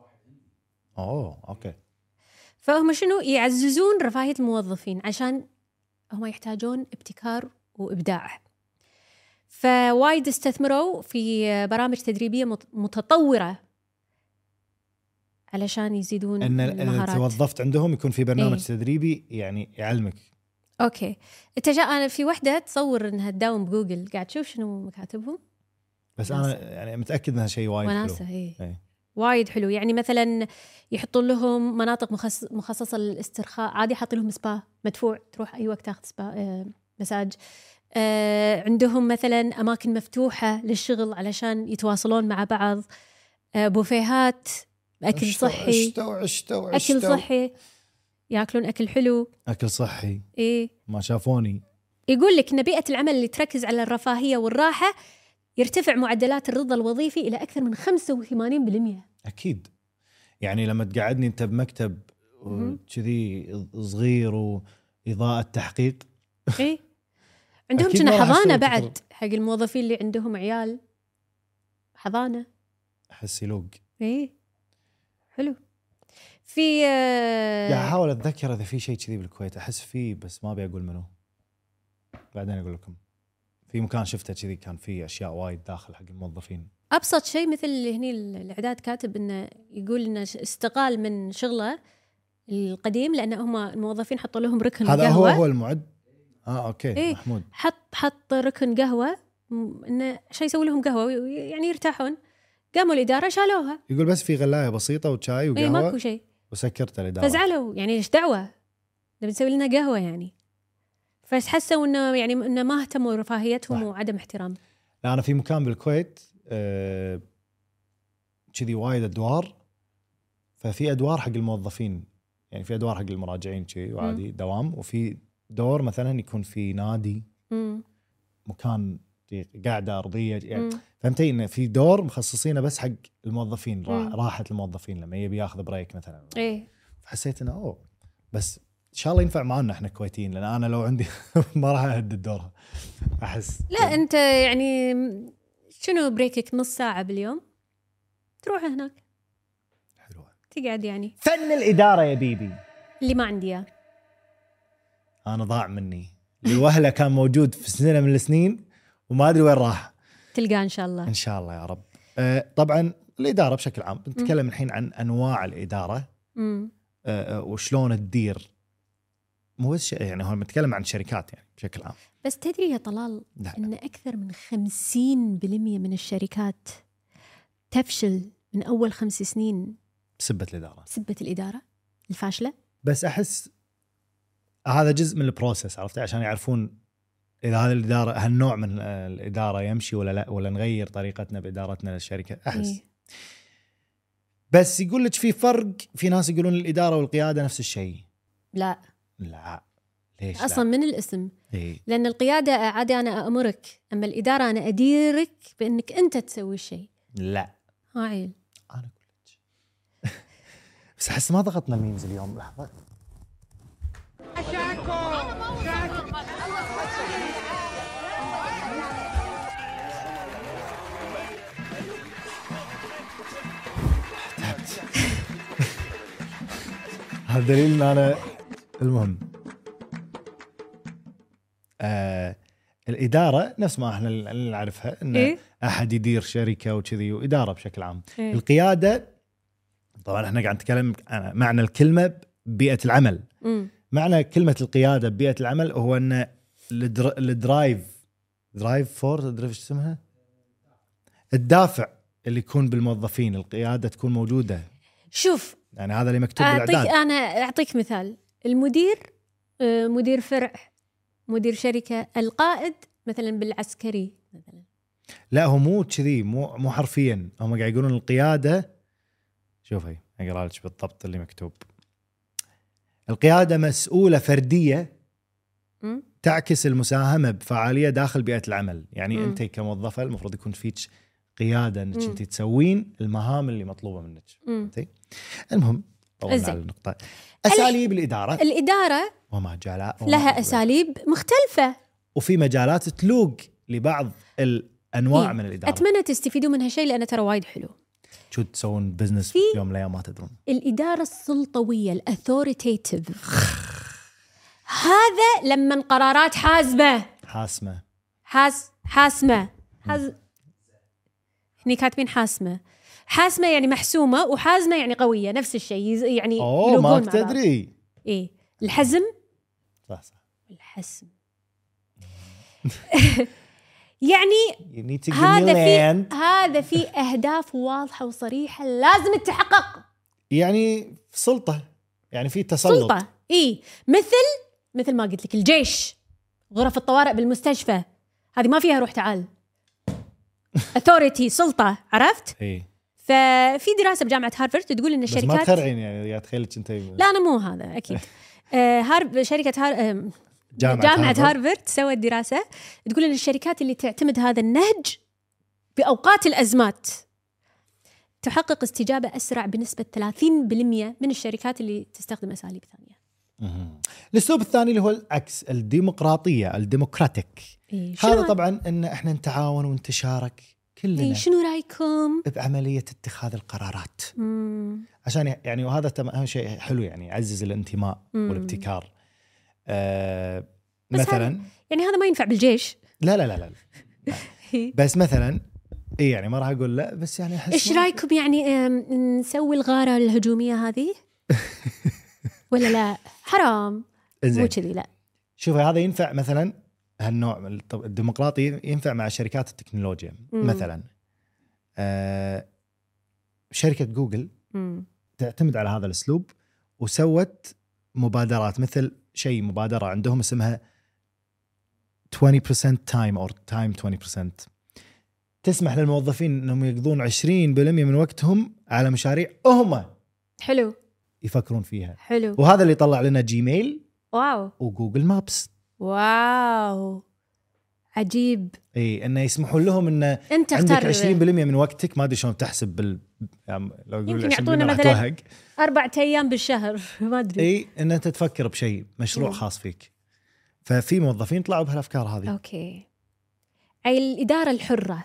أوه أوكي. فهم شنو يعززون رفاهية الموظفين عشان هم يحتاجون ابتكار وإبداع. فوايد استثمروا في برامج تدريبية مت- متطورة علشان يزيدون ان إذا المهارات. توظفت عندهم يكون في برنامج إيه. تدريبي يعني يعلمك. اوكي. انت جاء انا في وحده تصور انها تداوم بجوجل، قاعد تشوف شنو مكاتبهم. بس وناسة. انا يعني متاكد انها شيء وايد حلو. وناسة هي. إيه. وايد حلو. يعني مثلا يحطون لهم مناطق مخص... مخصصه للاسترخاء، عادي حاط لهم سبا مدفوع، تروح اي وقت تاخذ سبا آه مساج. آه عندهم مثلا اماكن مفتوحه للشغل علشان يتواصلون مع بعض. آه بوفيهات اكل عشتوا صحي. عشتوا عشتوا اكل عشتوا. صحي، ياكلون اكل حلو. اكل صحي. ايه. ما شافوني. يقول لك ان بيئه العمل اللي تركز على الرفاهيه والراحه يرتفع معدلات الرضا الوظيفي الى اكثر من خمسة وثمانين بالمئة. اكيد. يعني لما تقعدني انت بمكتب كذي صغير واضاءه تحقيق، ايه. عندهم أكيد كنا ما راح حضانه أشتغل بعد حق الموظفين اللي عندهم عيال، حضانه. احس يلوق. ايه حلو. في قاعد آه احاول اتذكر اذا في شيء كذي بالكويت، احس فيه بس ما ابي اقول منه، بعدين اقول لكم. في مكان شفته كذي كان فيه اشياء وايد داخل حق الموظفين. ابسط شيء مثل اللي هني الاعداد كاتب انه يقول انه استقال من شغله القديم لان هم الموظفين حطوا لهم ركن هذا هو قهوه. هو المعد. اه اوكي. إيه. محمود حط حط ركن قهوه م- انه عشان يسوي لهم قهوه وي- يعني يرتاحون. قاموا الاداره شالوها. يقول بس في غلايه بسيطه وشاي اي وقهوه ماكو شيء. وسكرت الاداره. فزعلوا يعني ايش دعوه نبي نسوي لنا قهوه يعني. فحسوا انه يعني انه ما اهتموا برفاهيتهم صح. وعدم احترام. لا انا في مكان بالكويت آه، كذي وايد ادوار، ففي ادوار حق الموظفين، يعني في ادوار حق المراجعين كذي وعادي دوام، وفي دور مثلا يكون في نادي، امم مكان قاعده ارضيه يعني. مم. فهمتي انه في دور مخصصينه بس حق الموظفين، راح مم. راحه الموظفين لما يبي ياخذ بريك مثلا. ايه. فحسيت انه اوه بس ان شاء الله ينفع معنا احنا كويتيين، لان انا لو عندي ما راح اهدد دورها احس. لا انت يعني شنو بريكك نص ساعه باليوم تروح هناك حلوه. تقعد يعني. فن الاداره يا بيبي اللي ما عندي اياه. انا ضاع مني لوهله، كان موجود في سنه من السنين وما ادري وين راح. تلقاه ان شاء الله. ان شاء الله يا رب. أه طبعا الاداره بشكل عام بنتكلم الحين عن انواع الاداره. امم أه وشلون تدير مو بس ش- يعني هو نتكلم عن الشركات يعني بشكل عام. بس تدري يا طلال لا أن أكثر من خمسين بالمية من الشركات تفشل من أول خمس سنين بسبة الإدارة. بسبة الإدارة الفاشلة. بس أحس هذا جزء من البروسيس، عرفت، عشان يعرفون إذا هذا الإدارة هالنوع من الإدارة يمشي ولا لا، ولا نغير طريقتنا بإدارتنا للشركة. أحس إيه. بس يقول لك في فرق، في ناس يقولون الإدارة والقيادة نفس الشيء. لا لا ليش أصلا لا؟ من الاسم، إيه. لأن القيادة عادي أنا أأمرك، أما الإدارة أنا أديرك بأنك أنت تسوي الشيء. لا ها عيل أنا أقول لك بس أحس ما ضغطنا ميمز اليوم. لحظة تعبت. هذا دليل ان انا المهم آه الاداره نفس ما احنا اللي نعرفها ان إيه؟ احد يدير شركه وكذي، واداره بشكل عام. إيه؟ القياده طبعا احنا قاعد نتكلم عن معنى الكلمه ببيئه العمل. مم. معنى كلمه القياده ببيئه العمل هو ان الدر... الدرايف درايف فور تدري ايش اسمها، الدافع اللي يكون بالموظفين، القياده تكون موجوده. شوف يعني هذا اللي مكتوب أعطيك بالاعداد. أنا أعطيك مثال. المدير آه، مدير فرع، مدير شركة، القائد مثلا بالعسكري مثلا. لا هو مو كذي، مو مو حرفيا، هم قاعد يقولون القياده. شوفي اقرا لك بالضبط اللي مكتوب. القياده مسؤوله فرديه مم. تعكس المساهمه بفعاليه داخل بيئه العمل. يعني مم. انت كموظفه المفروض يكون فيك قياده انك مم. انت تسوين المهام اللي مطلوبه منك. مم. المهم طولنا زين. على النقطه. اساليب الاداره الإدارة وما جاء لها أساليب مختلفة. وفي مجالات تلوق لبعض الانواع إيه. من الاداره. أتمنى تستفيدوا من هالشيء لأنه ترى وايد حلو. شو تسوون بزنس في- يوم من الايام ما تدرون. الإدارة السلطوية الأثوريتيتيف، هذا لما قرارات حازمة حاسمه. حاس حاسمة حاز هني كاتبين حاسمة. حاسمة يعني محسومة، وحازمة يعني قوية، نفس الشيء يز- يعني اوه يلوقون ما مع بعض. تدري. إيه الحزم صح صح. والحسم يعني You need to give me هذا في land. هذا في أهداف واضحة وصريحة لازم تتحقق. يعني سلطه، يعني في تسلط. سلطة إيه، مثل مثل ما قلت لك الجيش، غرف الطوارئ بالمستشفى، هذه ما فيها روح تعال. authority سلطة، عرفت؟ اي ففي دراسة بجامعة هارفارد تقول إن بس ما الشركات، تخرعين يعني يا تخيلك انت. لا أنا مو هذا أكيد. آه هارب شركة هار... آه جامعة, جامعة هارفارد. هارفارد سوت دراسة تقول إن الشركات اللي تعتمد هذا النهج بأوقات الأزمات تحقق استجابة أسرع بنسبة ثلاثين بالمئة من الشركات اللي تستخدم أساليب ثانية. مهم. الاسلوب الثاني اللي هو العكس، الديمقراطيه، الديمقراطيك. إيه شنو هذا هاي؟ طبعا ان احنا نتعاون ونتشارك كلنا إيه شنو رأيكم؟ بعمليه اتخاذ القرارات. مم. عشان يعني وهذا تم- اهم شيء حلو، يعني يعزز الانتماء مم. والابتكار. آه بس مثلا يعني هذا ما ينفع بالجيش. لا لا لا لا بس مثلا اي يعني ما راح اقول لا، بس يعني احس إيش ما- رأيكم يعني آم، نسوي الغارة الهجومية هذه ولا لا؟ حرام مو إنزين. كذي لا. شوف هذا ينفع مثلا، هالنوع من الط- الديمقراطي ينفع مع شركات التكنولوجيا. مم. مثلا آه شركة جوجل مم. تعتمد على هذا الاسلوب، وسوت مبادرات، مثل شيء مبادرة عندهم اسمها عشرين بالمئة تايم اور تايم عشرين بالمئة، تسمح للموظفين انهم يقضون عشرين بالمئة من وقتهم على مشاريع هم حلو يفكرون فيها. حلو. وهذا اللي طلع لنا جيميل واو وجوجل مابس. واو عجيب. اي انه يسمحون لهم ان انت عندك اختار عشرين بالمئة من وقتك، ما ادري شلون تحسب بال يعني لو يقول يمكن لي عشرين بالمئة يعطونا راح مثلاً توهق. أربعة أيام بالشهر ما أدري. اي ان انت تفكر بشيء مشروع مم. خاص فيك. ففي موظفين طلعوا بهالافكار هذه. أوكي. أي الإدارة الحرة،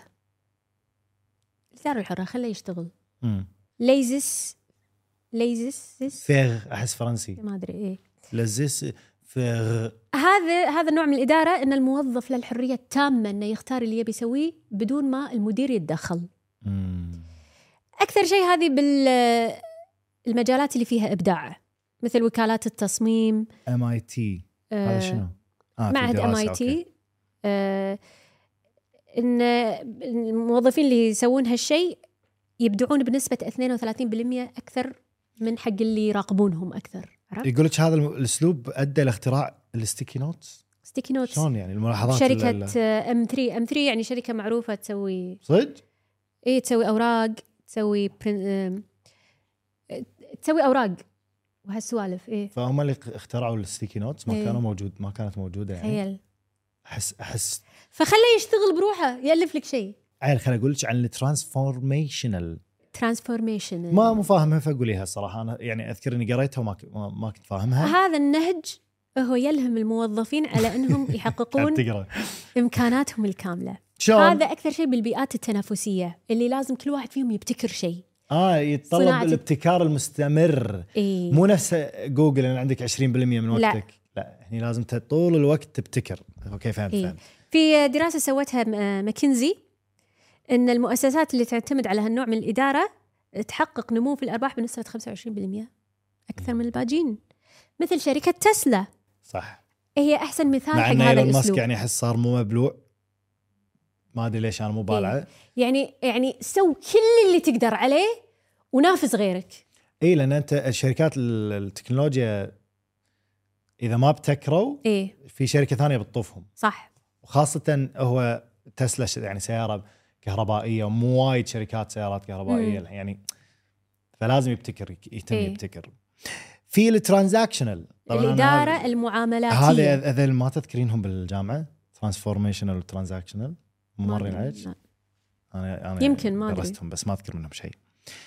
الإدارة الحرة خليه يشتغل. امم ليزس ليزس فيغ احس فرنسي. ما أدري إيه. لزيس فيغ. هذا هذا نوع من الإدارة، أن الموظف له الحرية التامة أنه يختار اللي يبي يسويه بدون ما المدير يتدخل. مم. أكثر شيء هذه بالمجالات اللي فيها إبداع، مثل وكالات التصميم. ام اي تي هذا شنو؟ آه معهد ام اي تي، ان الموظفين اللي يسوون هالشيء يبدعون بنسبه اثنين وثلاثين بالمئة اكثر من حق اللي يراقبونهم اكثر. عرفت؟ يقول لك هذا الاسلوب ادى لاختراع الستيكي نوتس. ستيكي نوتس شلون يعني الملاحظات؟ شركه ام ثري ام ثري يعني شركه معروفه تسوي صدق؟ ايه تسوي اوراق، تسوي برن... تسوي اوراق وهالسوالف. ايه فهم اللي اخترعوا الستيكي نوتس، ما إيه. كانوا موجود، ما كانت موجوده يعني. تخيل. احس احس فخليه يشتغل بروحه، يالف لك شيء. عيل خليني اقول لك عن الترانسفورميشنال، ترانسفورميشن ما مو فاهمها فقوليها الصراحه. انا يعني اذكر اني قريتها وما ك- ما, ما كنت فاهمها. هذا النهج هو يلهم الموظفين على انهم يحققون تقرا امكاناتهم الكامله. شلون؟ هذا اكثر شيء بالبيئات التنافسيه اللي لازم كل واحد فيهم يبتكر شيء. اه يتطلب صناعة- الابتكار المستمر. إيه. مو نفس جوجل ان عندك عشرين بالمئة من لا. وقتك، لا هني لازم ت- طول الوقت تبتكر. اوكي فهمت إيه. فهمت. في دراسه سوتها م- ماكنزي ان المؤسسات اللي تعتمد على هالنوع من الاداره تحقق نمو في الارباح بنسبه خمسة وعشرين بالمئة اكثر من الباجين، مثل شركه تسلا. صح. هي احسن مثال مع حق ان هذا ايلون ماسك الاسلوب. يعني احس صار مو مبلوع، ما ادري ليش انا مو بالعه. يعني يعني سو كل اللي تقدر عليه ونافس غيرك. اي لان انت الشركات ال- التكنولوجيا اذا ما ابتكروا ايه في شركه ثانيه بتطوفهم، صح. وخاصه هو تسلا ش- يعني سياره كهربائيه، ومو وايد شركات سيارات كهربائيه مم. يعني، فلازم يبتكر يتم إيه. يبتكر. في الترانزاكشنال الاداره المعاملاتيه هذا هذا ما تذكرينهم بالجامعه، ترانسفورميشنال وترانزاكشنال ما ممرين أدري. عليك؟ لا. انا انا يمكن ما أدري. درستهم بس ما اذكر منهم شيء.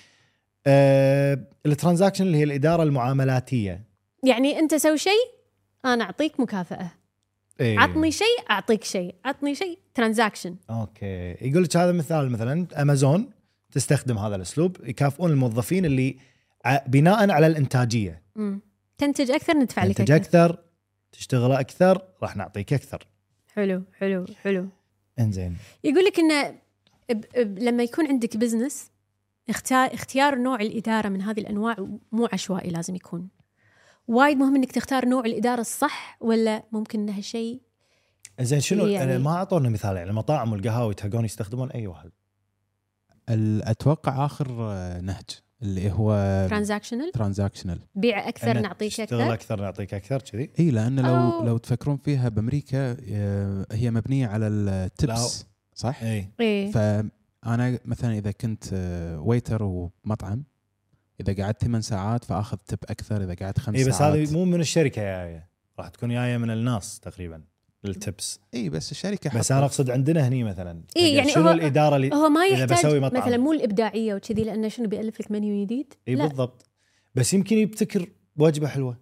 آه الترانزاكشن اللي هي الاداره المعاملاتيه. يعني انت سوي شيء انا اعطيك مكافاه، إيه. عطني شيء اعطيك شيء، عطني شيء ترانزاكشن. اوكي يقول لك هذا مثال، مثلا امازون تستخدم هذا الاسلوب، يكافئون الموظفين اللي ع- بناء على الانتاجيه. امم تنتج اكثر ندفع لك تنتج اكثر. اكثر، تشتغل اكثر، راح نعطيك اكثر. حلو حلو حلو. انزين. يقول لك انه ب- ب- لما يكون عندك بزنس اختيار اختيار نوع الاداره من هذه الانواع مو عشوائي، لازم يكون وايد مهم انك تختار نوع الاداره الصح، ولا ممكن انها شيء زين شنو يعني- يعني ما اعطونا مثال يعني المطاعم والقهاوي تلقون يستخدمون اي واحد؟ ال- اتوقع اخر آه، نهج اللي هو ترانزاكشنال، ترانزاكشنال. بيع اكثر إن نعطيك تشتغل اكثر. اكثر نعطيك اكثر كذي. اي لان لو أو- لو تفكرون فيها بامريكا آه، هي مبنيه على التبس صح؟ اي ايه فانا مثلا اذا كنت آه، ويتر ومطعم، اذا قعدت ثمان ساعات فاخذ تب اكثر، اذا قعدت خمس اي بس ساعات هذه مو من الشركه جايه، راح تكون جايه من الناس تقريبا التبس. اي بس الشركه بس حطت- انا اقصد عندنا هني مثلا إيه يعني شنو هو- الاداره اللي هو ما إذا يحتاج بسوي مطعم. مثلا مو الابداعيه وكذي، لانه شنو بيالف لك منيو جديد. اي لا بالضبط، بس يمكن يبتكر وجبه حلوه.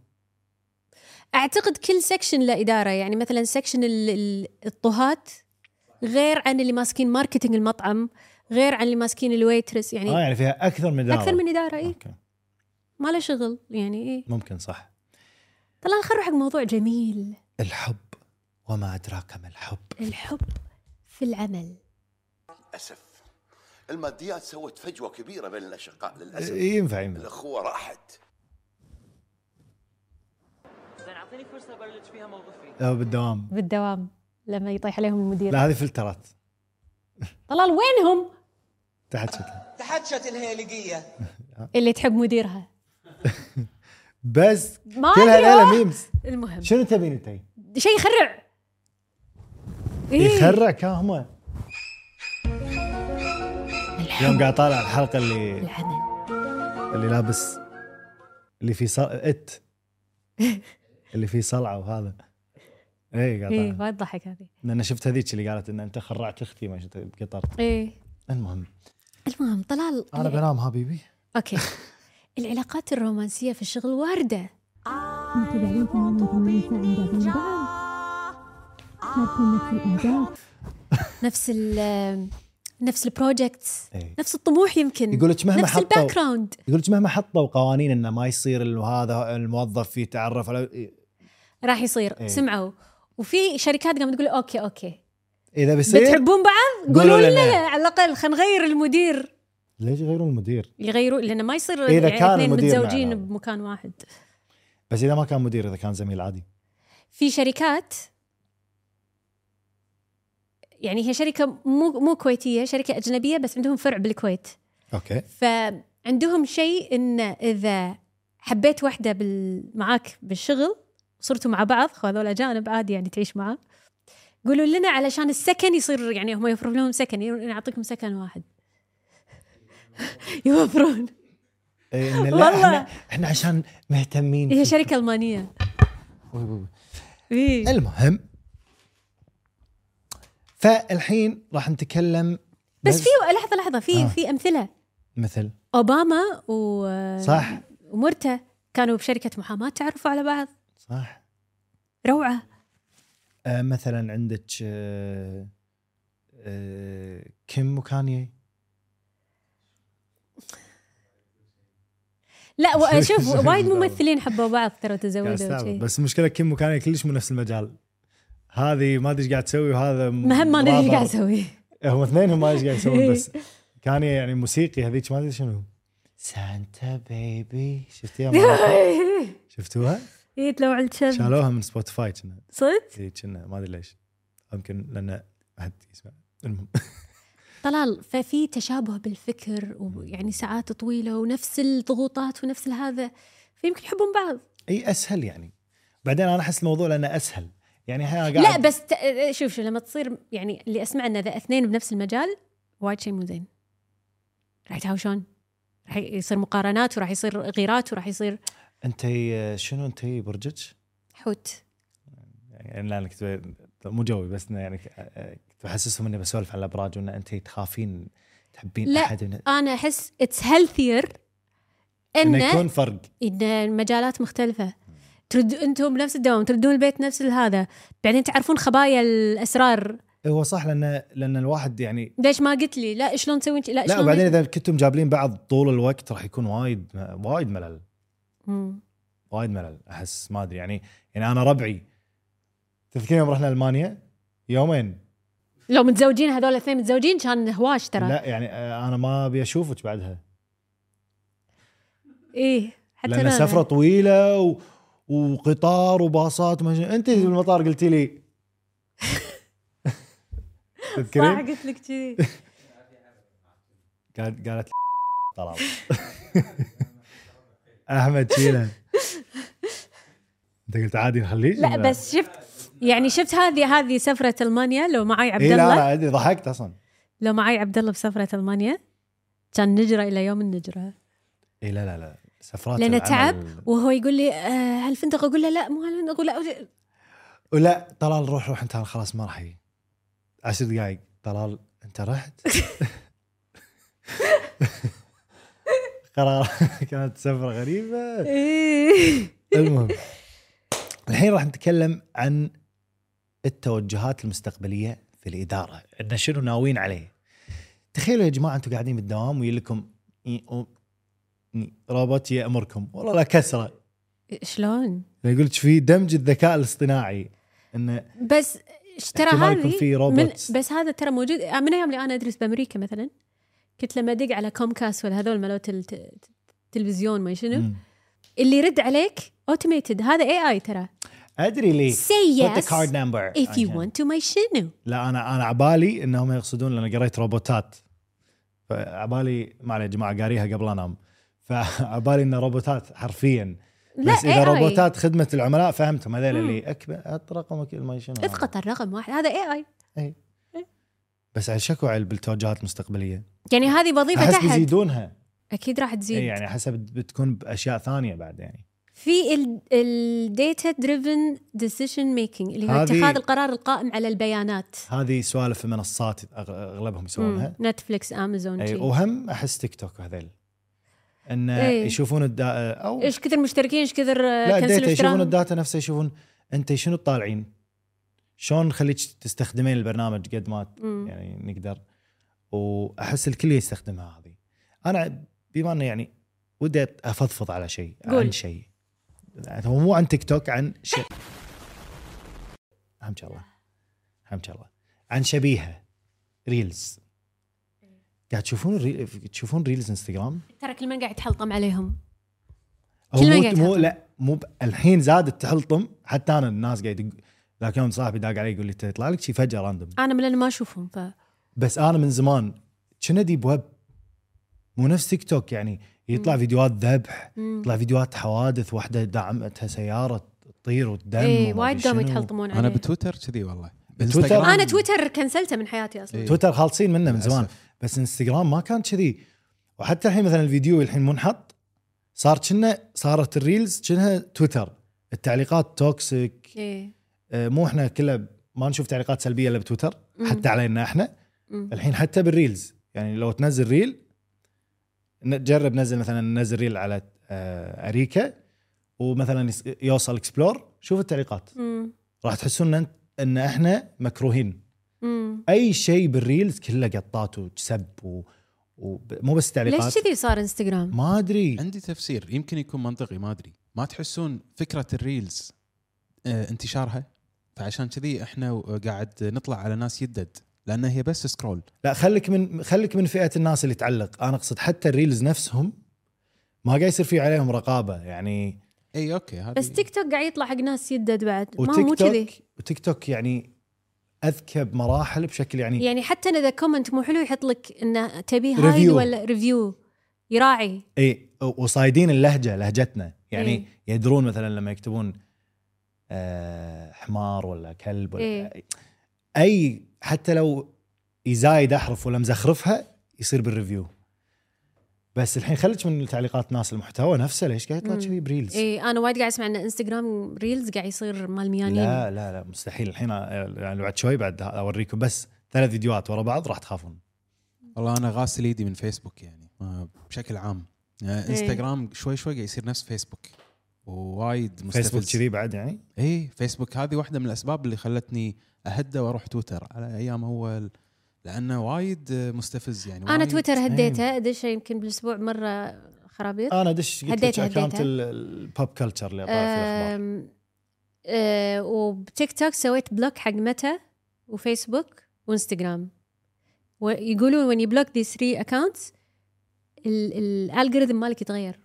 اعتقد كل سكشن له اداره، يعني مثلا سكشن ال- ال- الطهات غير عن اللي ماسكين ماركتينج المطعم، غير عن اللي ماسكين الويترس، يعني اه يعني فيها اكثر من اداره. اكثر من اداره. اي اوكي ما له شغل يعني. ايه ممكن صح. طلع نخرج حق موضوع جميل، الحب وما ادراك ما الحب. الحب في العمل. للأسف الماديات سوت فجوة كبيرة بين الأشقاء للأسف. ينفع ينفع. الأخوة راحت. زين اعطيني فرصه ابلج فيها موظفين. لا بالدوام. بالدوام لما يطيح عليهم المدير. لا هذه فلترات طلال وينهم تحت شكل. تحتشت الهيلقيه. اللي تحب مديرها؟ بس ما كلها أدري. ليله ميمز. المهم شنو تبين انت؟ شيء يخرع. إيه؟ يخرع كاهمه. يوم قاعد طالع الحلقه اللي العمل. اللي لابس اللي في صل... ات اللي فيه صلعه وهذا. اي قاعد ايه طالع. وايد ضحك هذه. لان شفت هذيك اللي قالت ان انت خرعت اختي ما شفت بقطر. ايه المهم المهم طلال انا بنام حبيبي. اوكي. العلاقات الرومانسيه في الشغل وارده. نفس ال نفس البروجكتس، إيه. نفس الطموح، يمكن يقول لك مهما نفس حطوا الباك جراوند. يقول لك مهما حطوا قوانين انه ما يصير انه هذا الموظف فيه تعرف على راح يصير. إيه. سمعوا وفي شركات قامت تقول اوكي اوكي اذا بيصير بتحبون بعض قولوا قولوا لنا. لنا على الاقل خلينا نغير المدير. ليش يغيرون المدير؟ يغيروا لانه ما يصير إذا يعني كان اثنين المدير متزوجين معنا. بمكان واحد. بس اذا ما كان مدير، اذا كان زميل عادي. في شركات يعني هي شركة مو مو كويتية، شركة أجنبية بس عندهم فرع بالكويت. اوكي. فعندهم شيء إن إذا حبيت واحدة بال... معاك بالشغل صرتوا مع بعض، هذول أجانب عادي يعني تعيش معه، قولوا لنا علشان السكن يصير يعني هم يوفرون لهم سكن، نعطيكم سكن واحد يوفرون. إيه لا والله. احنا احنا عشان مهتمين. هي شركة ألمانية. إيه. المهم فالحين راح نتكلم بس, بس في لحظة لحظة في آه. في أمثلة. مثل أوباما و صح ومرته كانوا بشركة محاماة تعرفوا على بعض. صح. روعة. آه مثلا عندك آه آه كيم وكانيي. لا و- شوف وايد ممثلين حبوا بعض ترى تزوجوا شيء. بس المشكلة كيم وكانيي كلش من نفس المجال. هذه ما ادري ايش قاعد تسوي وهذا مهم ما ندري ايش قاعد اسوي. هم اثنينهم ما ايش قاعد يسوون بس كان يعني موسيقي هذيك ما ادري شنو سانتا بيبي شفتيها؟ شفتوها؟ اي تلوع الشب شالوها من سبوتيفاي كنا صدق؟ اي كنا ما ادري ليش يمكن لان احد يسمع. المهم طلال ففي تشابه بالفكر ويعني ساعات طويله ونفس الضغوطات ونفس هذا فيمكن يحبون بعض. اي اسهل يعني. بعدين انا احس الموضوع لانه اسهل يعني قاعد لا بس ت... شوف شو لما تصير يعني اللي اسمع ان اذا اثنين بنفس المجال وايد شيء مو زين، راح يتهاوشون، راح يصير مقارنات وراح يصير غيرات وراح يصير. انت شنو انت برجك؟ حوت يعني لا انا كنت مو جوي بس يعني كنت بحسسهم اني بسولف على الابراج وان انت تخافين تحبين لا احد من... انا احس اتس هيلثير انه انه يكون فرق ان المجالات مختلفه. ترد انتم بنفس الدوام تردون البيت نفس هذا بعدين تعرفون خبايا الاسرار. هو صح لان لان الواحد يعني ليش ما قلت لي لا شلون تسوي لا لا وبعدين اذا كنتم جابلين بعض طول الوقت راح يكون وايد وايد ملل. مم. وايد ملل احس ما ادري يعني يعني انا ربعي تذكرين يوم رحنا المانيا يومين لو متزوجين هذول الاثنين متزوجين كان هواش ترى. لا يعني انا ما ابي اشوفك بعدها ايه حتى لان أنا. سفره طويله و... وقطار وباصات ومجن... انت بالمطار قلتي لي تذكرين صح قلت لك كذي قالت قالت طلال احمد شيله انت قلت عادي نخليه. لا بس شفت يعني شفت هذه هذه سفره المانيا لو معي عبد إيه الله. لا لا ادري ضحكت اصلا. لو معي عبد الله بسفره المانيا كان نجرى الى يوم النجره. اي لا لا لا سفرات لأنه العمل. تعب وهو يقول لي آه هالفندق اقول له لا مو هالفندق اقول لا ولا طلال روح روح انت خلاص ما راح يجي عشر دقائق. طلال انت رحت قرار كانت سفرة غريبة. المهم الحين راح نتكلم عن التوجهات المستقبلية في الإدارة إن شنو ناويين عليه. تخيلوا يا جماعة أنتم قاعدين بالدوام ويجي لكم روبوت يأمركم والله لا كسرة شلون يقول لك في دمج الذكاء الاصطناعي إنه بس ترى هذه في من بس هذا ترى موجود من ايام اللي انا ادرس بامريكا مثلا. كنت لما ادق على كومكاست ولا هذول مالوت التلفزيون ما شنو مم. اللي يرد عليك اوتوميتد هذا اي اي ترى. ادري ليه say Put yes the card number if you want to my شنو. لا انا انا عبالي انهم يقصدون لان قريت روبوتات فعبالي ما عليه يا جماعه قاريها قبل انام فعبالي ان روبوتات حرفيا لا بس اذا إيه آي. روبوتات خدمه العملاء فهمتهم هذول اللي اكبر حط رقمك ما شنو اسقط الرقم واحد هذا اي اي. اي بس على شكو على بالتوجهات المستقبليه يعني هذه وظيفه احس تحت بيزيدونها اكيد راح تزيد. اي يعني حسب بتكون باشياء ثانيه بعد يعني في الديتا دريفن ديسيشن ميكينج اللي هو هذه- اتخاذ القرار القائم على البيانات. هذه سوالف منصات أغ- اغلبهم يسوونها. نتفليكس امازون اي شي. وهم احس تيك توك وهذيل ان إيه. يشوفون الدا او ايش كثر مشتركين ايش كثر لا كنسلوا الداتا يشوفون اشتراهم. الداتا نفسها يشوفون انت شنو تطالعين شلون نخليك تستخدمين البرنامج قد ما مم. يعني نقدر واحس الكل يستخدمها هذه. انا بما انه يعني ودي افضفض على شيء قول. عن شيء هو مو عن تيك توك عن شيء حمد الله حمد الله عن شبيهه ريلز. قاعد تشوفون الريل... تشوفون ريلز انستغرام ترى كل من قاعد يتحلطم عليهم. هو كل ما مو قاعد مو يحطون. لا مو ب... الحين زادت تحلطم، حتى انا الناس قاعد يق... لكن يوم صاحبي داق علي يقول لي يطلع لك شيء فجأة راندوم. انا من اللي ما اشوفهم ف بس انا من زمان كنا ديب ويب، مو نفس تيك توك يعني يطلع مم. فيديوهات ذبح، مم. يطلع فيديوهات حوادث، واحده دعمتها سياره تطير وتدم. ايه وما وايد أدري قاموا شنو. يتحلطمون عليه. انا بتويتر كذي والله. بتويتر؟ إنستغرام انا تويتر كنسلته من حياتي اصلا. إيه. تويتر خالصين منه من للأسف. زمان، بس انستغرام ما كان كذي. وحتى الحين مثلا الفيديو الحين منحط صار كنا صارت الريلز كأنها تويتر، التعليقات توكسيك. ايه آه، مو احنا كلها ما نشوف تعليقات سلبيه الا بتويتر، مم. حتى علينا احنا. مم. الحين حتى بالريلز يعني لو تنزل ريل، نجرب نزل مثلا ننزل ريل على آه، اريكا ومثلا يس- يوصل اكسبلور، شوف التعليقات مم. راح تحسون ان ان احنا مكروهين. مم. اي شيء بالريلز كله قطات وسب و... ومو بس تعليقات. ليش كذي صار انستغرام؟ ما ادري. عندي تفسير يمكن يكون منطقي، ما ادري. ما تحسون فكره الريلز آه انتشارها، فعشان كذي احنا قاعد نطلع على ناس يدد لانها هي بس سكرول. لا خليك من خليك من فئه الناس اللي تعلق، انا اقصد حتى الريلز نفسهم ما قاعد يصير في عليهم رقابه يعني. اي اوكي هذه بس تيك توك قاعد يطلع حق ناس يدد بعد، ما هو وتيك مو توك كذي. وتيك توك يعني اذكى بمراحل بشكل يعني, يعني حتى اذا كومنت مو حلو يحط لك انه تبي هاي ريفيو. ولا ريفيو، يراعي. اي وصايدين اللهجه لهجتنا يعني. إيه. يدرون مثلا لما يكتبون آه حمار ولا كلب ولا إيه. اي حتى لو يزايد احرف ولا مزخرفها يصير بالريفيو. بس الحين خليك من تعليقات ناس المحتوى نفسه، ليش قاعد يطلع مم. كذي بريلز؟ ايه انا وايد قاعد اسمع ان انستغرام ريلز قاعد يصير مال ميانين. لا لا لا مستحيل. الحين يعني بعد شوي بعد اوريكم بس ثلاث فيديوهات ورا بعض راح تخافون. والله انا غاسل ايدي من فيسبوك يعني آه، بشكل عام. آه، انستغرام شوي شوي قاعد يصير نفس فيسبوك ووايد مستفز. فيسبوك كذي بعد يعني. اي فيسبوك هذه واحده من الاسباب اللي خلتني اهدى واروح تويتر على ايام اول، لانه وايد مستفز يعني. انا وايد تويتر هديته، ادش يمكن بالاسبوع مره خرابيط. انا دش قلت لك هديتها- اكونت هديتها. البوب كلتشر اللي اطلع فيه الاخبار. أم، أه وبتيك توك سويت بلوك حق متى وفيسبوك وانستغرام، ويقولون when you block these three accounts الالجوريثم مالك يتغير.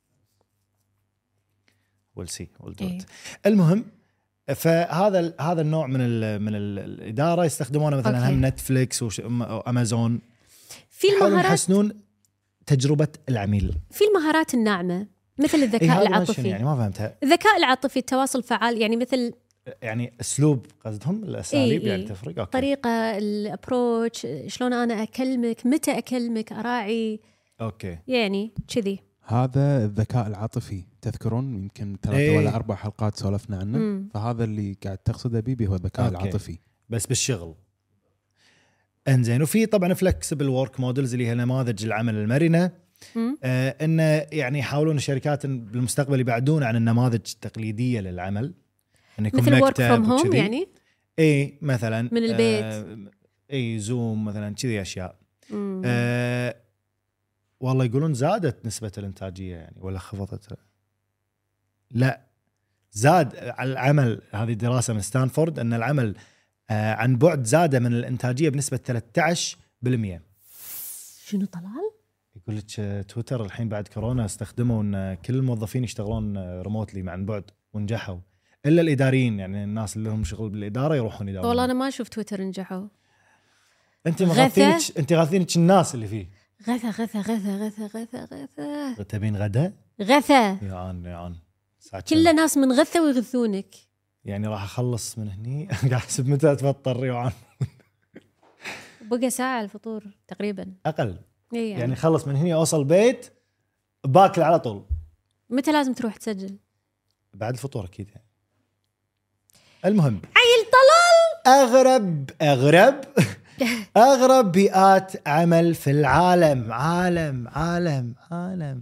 ويل سي ويل إيه. دو المهم، فهذا ال- هذا النوع من ال من ال الاداره يستخدمونه مثلا أوكي. هم نتفليكس وامازون، في يحاولون المهارات، يحسنون تجربه العميل. في المهارات الناعمه مثل إيه الذكاء هذا العاطفي. شنو يعني ما فهمتها. الذكاء العاطفي، التواصل الفعال، يعني مثل يعني اسلوب قصدهم الاساليب إيه يعني إيه. تفرق. اوكي طريقه الابروتش، شلون انا اكلمك، متى اكلمك، اراعي، اوكي يعني كذي. هذا الذكاء العاطفي تذكرون يمكن ثلاثة إيه. ولا أربع حلقات سولفنا عنه. مم. فهذا اللي قاعد تقصده بيبي هو الذكاء أوكي. العاطفي. بس بالشغل. انزين وفي طبعا فلكسبل ورك مودلز اللي هي نماذج العمل المرنه. مم. آه انه يعني يحاولون الشركات إن بالمستقبل يبعدون عن النماذج التقليديه للعمل، انه يكون مثل ورك مكتب فروم هوم وكذي. يعني. اي مثلا من البيت. آه اي زوم مثلا كذي اشياء. مم. آه والله يقولون زادت نسبه الانتاجيه يعني ولا خفضت؟ لا زاد على العمل. هذه دراسه من ستانفورد ان العمل آه عن بعد زاد من الانتاجيه بنسبه ثلاثة عشر بالمئة. شنو طلال؟ يقول لك آه، تويتر الحين بعد كورونا استخدموا ان كل الموظفين يشتغلون ريموتلي مع عن بعد ونجحوا، الا الاداريين يعني الناس اللي لهم شغل بالاداره يروحون يداومون. والله انا ما اشوف تويتر نجحوا. انت غثة. مغثينك انت غاثينك الناس اللي فيه. غثى غثى غثى غثى غثى غثى تبين غدا غثى يا عن يا عن ساعة كل ناس من غثى ويغثونك. يعني راح اخلص من هني قاعد احسب متى اتفطر يا عن بقى ساعة الفطور تقريبا. اقل إيه يعني يعني. اخلص من هني اوصل بيت باكل على طول متى لازم تروح تسجل؟ بعد الفطور اكيد يعني. المهم عيل طلال. اغرب اغرب اغرب بيئات عمل في العالم. عالم عالم عالم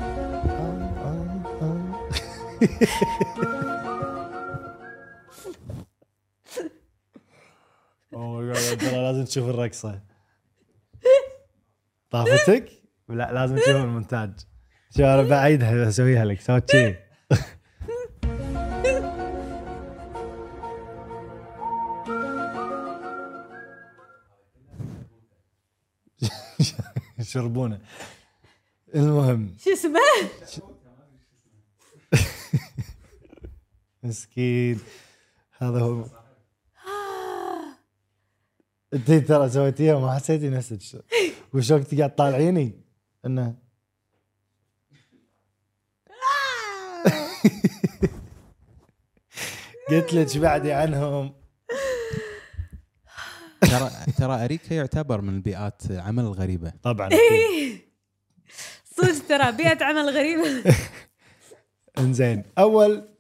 اوه ماي جاد ترى لازم تشوف الرقصه. طافتك؟ لا لازم تشوف المونتاج. شو انا بعيدها بسويها لك سويت شي. يشربونه. المهم شو اسمه؟ مسكين هذا هو. انت ترى سويتيها وما حسيتي نفسك وش وقت قاعد طالعيني انه قلت لك بعدي عنهم. ترى ترى اريكا يعتبر من البيئات عمل الغريبه طبعا صدق ترى بيئة عمل غريبة. انزين اول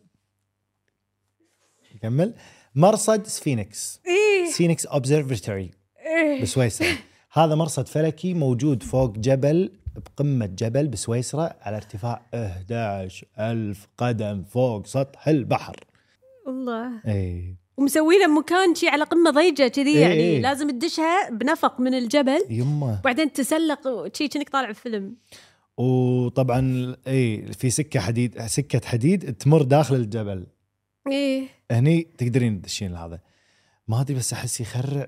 نكمل. مرصد سفينكس إيه. سفينكس اوبزرفاتوري إيه. بسويسرا. هذا مرصد فلكي موجود فوق جبل بقمة جبل بسويسرا على ارتفاع أحد عشر ألف قدم فوق سطح البحر. الله. اي ومسوي له مكان شي على قمة ضيجة كذي إيه يعني إيه. لازم تدشها بنفق من الجبل يمه. وبعدين تسلق شي كأنك طالع بفيلم. وطبعا اي في سكة حديد سكة حديد تمر داخل الجبل. ايه هني تقدرين تدشين هذا. ما ادري بس احس يخرع.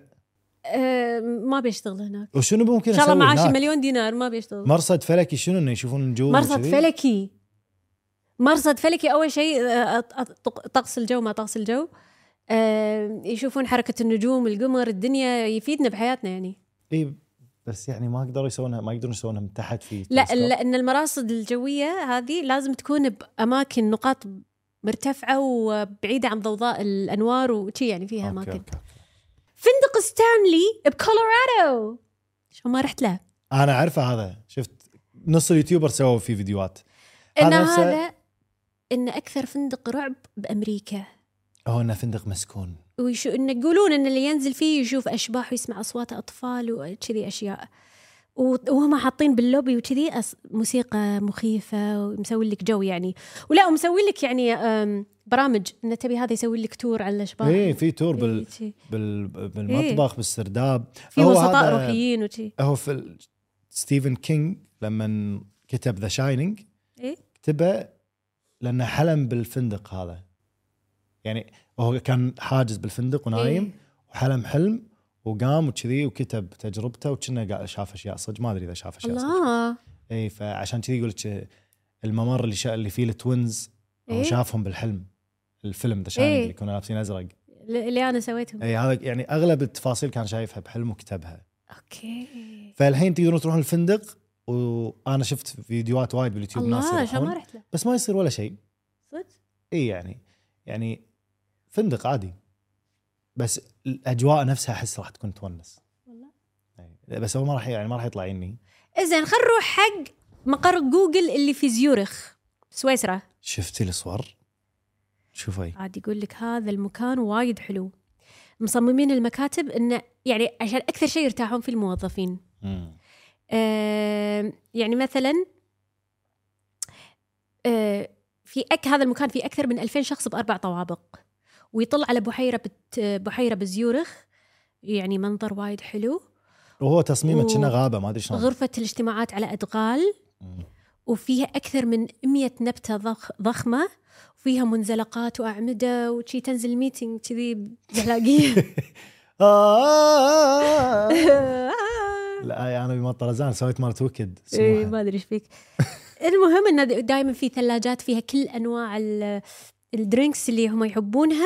أه ما بيشتغل هناك وشنو ممكن ان شاء الله اسوي معاشي هناك؟ مليون دينار ما بيشتغل. مرصد فلكي شنو انه يشوفون النجوم مرصد وكذي؟ فلكي مرصد فلكي اول شيء آه، طقس الجو ما طقس الجو أه يشوفون حركة النجوم القمر الدنيا يفيدنا بحياتنا يعني. اي بس يعني ما يقدروا يسوونها ما يقدرون يسوونها من تحت في لا تلسكوب. لان المراصد الجوية هذه لازم تكون باماكن نقاط مرتفعة وبعيدة عن ضوضاء الانوار وشي يعني فيها أوكي، اماكن. أوكي. فندق ستانلي بكولورادو شو ما رحت له. انا عارفه هذا شفت نص اليوتيوبر سووا فيه فيديوهات. ان نفسه- هذا ان اكثر فندق رعب بامريكا هو انه فندق مسكون. ويشو ان يقولون ان اللي ينزل فيه يشوف اشباح ويسمع اصوات اطفال وكذي اشياء و- وهم حاطين باللوبي وكذي أص- موسيقى مخيفه ومسوي لك جو يعني ولا ومسوي لك يعني أم، برامج ان تبي هذا يسوي لك تور على الاشباح. ايه في تور بال... إيه، شي. بال... بالمطبخ بالسرداب. في هو وسطاء هذا- روحيين وشي. هو في ال... ستيفن كينج لما كتب ذا شاينينج ايه كتبه لانه حلم بالفندق هذا. يعني هو كان حاجز بالفندق ونايم إيه. وحلم حلم وقام وكذي وكتب تجربته وكنا قاعد شاف اشياء صدق ما ادري اذا شاف اشياء صدق. الله. اي فعشان كذي يقول لك الممر اللي شا... اللي فيه التوينز هو إيه. شافهم بالحلم. الفيلم ذا شاينينج إيه. اللي يكونوا لابسين ازرق. اللي انا سويتهم. اي هذا يعني اغلب التفاصيل كان شايفها بحلم وكتبها. اوكي. فالحين تقدرون تروحون الفندق وانا شفت فيديوهات وايد باليوتيوب ناس الله شو ما يروحون رحت له بس ما يصير ولا شيء. صدق. اي يعني يعني فندق عادي بس الاجواء نفسها احس راح تكون تونس والله. إي، بس هو ما راح يعني ما راح يطلع يني. إذن خل نروح حق مقر جوجل اللي في زيورخ سويسرا. شفتي الصور؟ شوفي عاد يقول لك هذا المكان وايد حلو. مصممين المكاتب انه يعني عشان اكثر شيء يرتاحون فيه الموظفين. مم. آه يعني مثلا آه في أك هذا المكان فيه اكثر من ألفين شخص باربع طوابق ويطل على بحيره بت بحيره بزيورخ يعني منظر وايد حلو. وهو تصميمه و- كنا غابه ما ادري شلون. غرفه الاجتماعات على ادغال مم. وفيها أكثر من مية نبتة ضخ ضخمة وفيها منزلقات وأعمدة وشي تنزل ميتينج كذي زلاقية. آه. لا انا بمطرزان سويت مالت وكد إيه سموحة. ما أدري إيش فيك. المهم إنه دائما في ثلاجات فيها كل أنواع ال- الدرينكس اللي هم يحبونها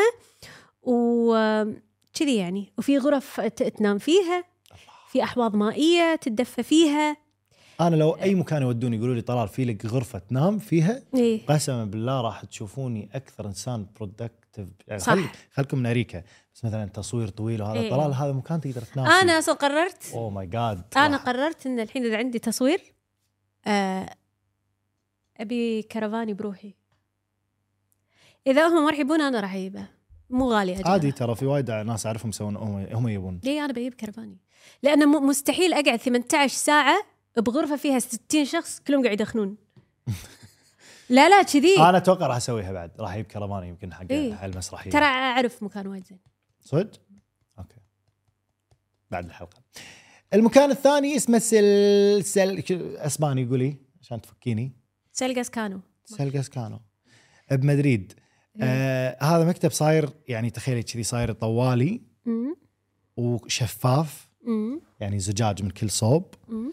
وكذي يعني وفي غرف ت- تنام فيها في أحواض مائية تتدفى فيها. انا لو اي مكان يودوني يقولوا لي طلال في لك غرفه تنام فيها إيه قسما بالله راح تشوفوني اكثر انسان برودكتيف يعني. صح. خل... خلكم من اريكا بس مثلا تصوير طويل وهذا إيه. طلال هذا مكان تقدر تنام أنا فيه. أصلا قررت اوه ماي جاد أنا قررت إن الحين إذا عندي تصوير آه، أبي كرفاني بروحي. إذا هم ما راح يبون أنا راح أجيبه مو غالي أجيبه. عادي ترى في وايد ناس اعرفهم يسوون هم هم يبون. ليه أنا بجيب كرفاني؟ لأنه م- مستحيل أقعد ثمانية عشر ساعة بغرفة فيها ستين شخص كلهم قاعد يدخنون. لا لا كذي. انا اتوقع راح اسويها بعد راح اجيب كرفاني يمكن حق إيه. حق المسرحيه. ترى أعرف مكان وايد زين. صدق؟ اوكي بعد الحلقه. المكان الثاني اسمه سل سل اسباني قولي عشان تفكيني. سلقس كانوا. سلقاسكانو بمدريد. آه هذا مكتب صاير يعني تخيلي كذي صاير طوالي أمم وشفاف أمم يعني زجاج من كل صوب أمم.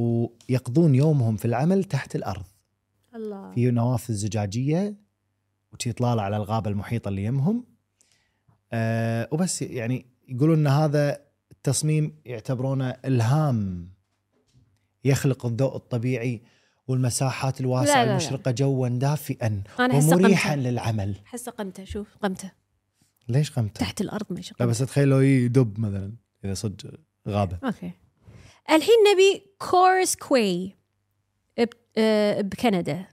ويقضون يومهم في العمل تحت الأرض الله. في نوافذ زجاجية وشي طلالة على الغابة المحيطة اللي يمهم. أه وبس يعني يقولون ان هذا التصميم يعتبرونه إلهام يخلق الضوء الطبيعي والمساحات الواسعة لا لا لا. المشرقة جوا دافئا أنا هسه ومريحا قمته. للعمل. حسه قمته، شوف قمته ليش قمت؟ تحت الارض ما يشغل. لا بس اتخيل لو يدب مثلا اذا صدق غابة. اوكي الحين نبي كورس كوي ب... آه بكندا.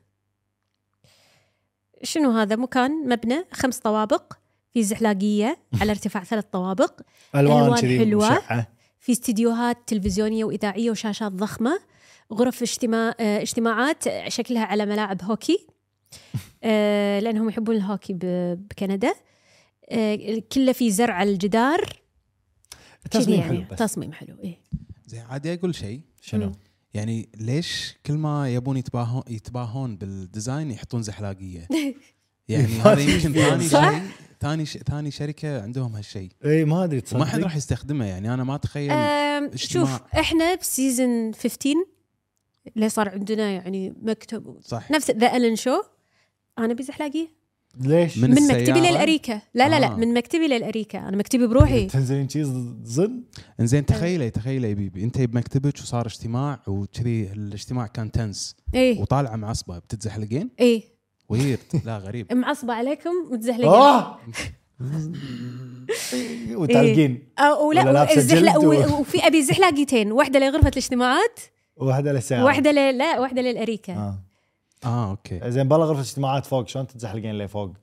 شنو هذا؟ مكان مبنى خمس طوابق، في زحلاقية على ارتفاع ثلاث طوابق، الوان ألوان كذي حلوة. مشعة. في استديوهات تلفزيونية وإذاعية وشاشات ضخمة، غرف اجتماع آه، اجتماعات شكلها على ملاعب هوكي آه، لأنهم يحبون الهوكي ب- بكندا. آه، كله في زرع على الجدار. التصميم كذي حلو يعني بس. تصميم حلو إيه. زين عادي اقول شيء. شنو؟ يعني ليش كل ما يبون يتباهون يتباهون بالديزاين يحطون زحلاقيه؟ يعني هذا يمكن ثاني صح؟ شيء ثاني ش... ثاني شركه عندهم هالشيء اي ما ادري وما حد تصدق. راح يستخدمه. يعني انا ما اتخيل. آم، اجتماع. شوف احنا بسيزن خمسة عشر اللي صار عندنا يعني مكتب صح نفس ذا ألين شو، أنا بزحلاقية ليش؟ من من السيارة؟ مكتبي للأريكة. لا لا لا آه. من مكتبي للأريكة، أنا مكتبي بروحي. تنزلين شيء ظن؟ انزين تخيلي تخيلي يا بيبي انت بمكتبك وصار اجتماع وكذي الاجتماع كان تنس ايه وطالعه معصبه بتتزحلقين ايه ويرد. لا غريب. معصبة عليكم وتزحلقين. اه وتعلقين أو ولا لا لابسة الزحلق جلد و- و... وفي أبي زحلاقيتين، واحدة لغرفة الاجتماعات، واحدة للسيارة. واحدة ل... لا واحدة للأريكة. اه اه اوكي. زين بالله غرفة الاجتماعات فوق شلون تتزحلقين لي فوق؟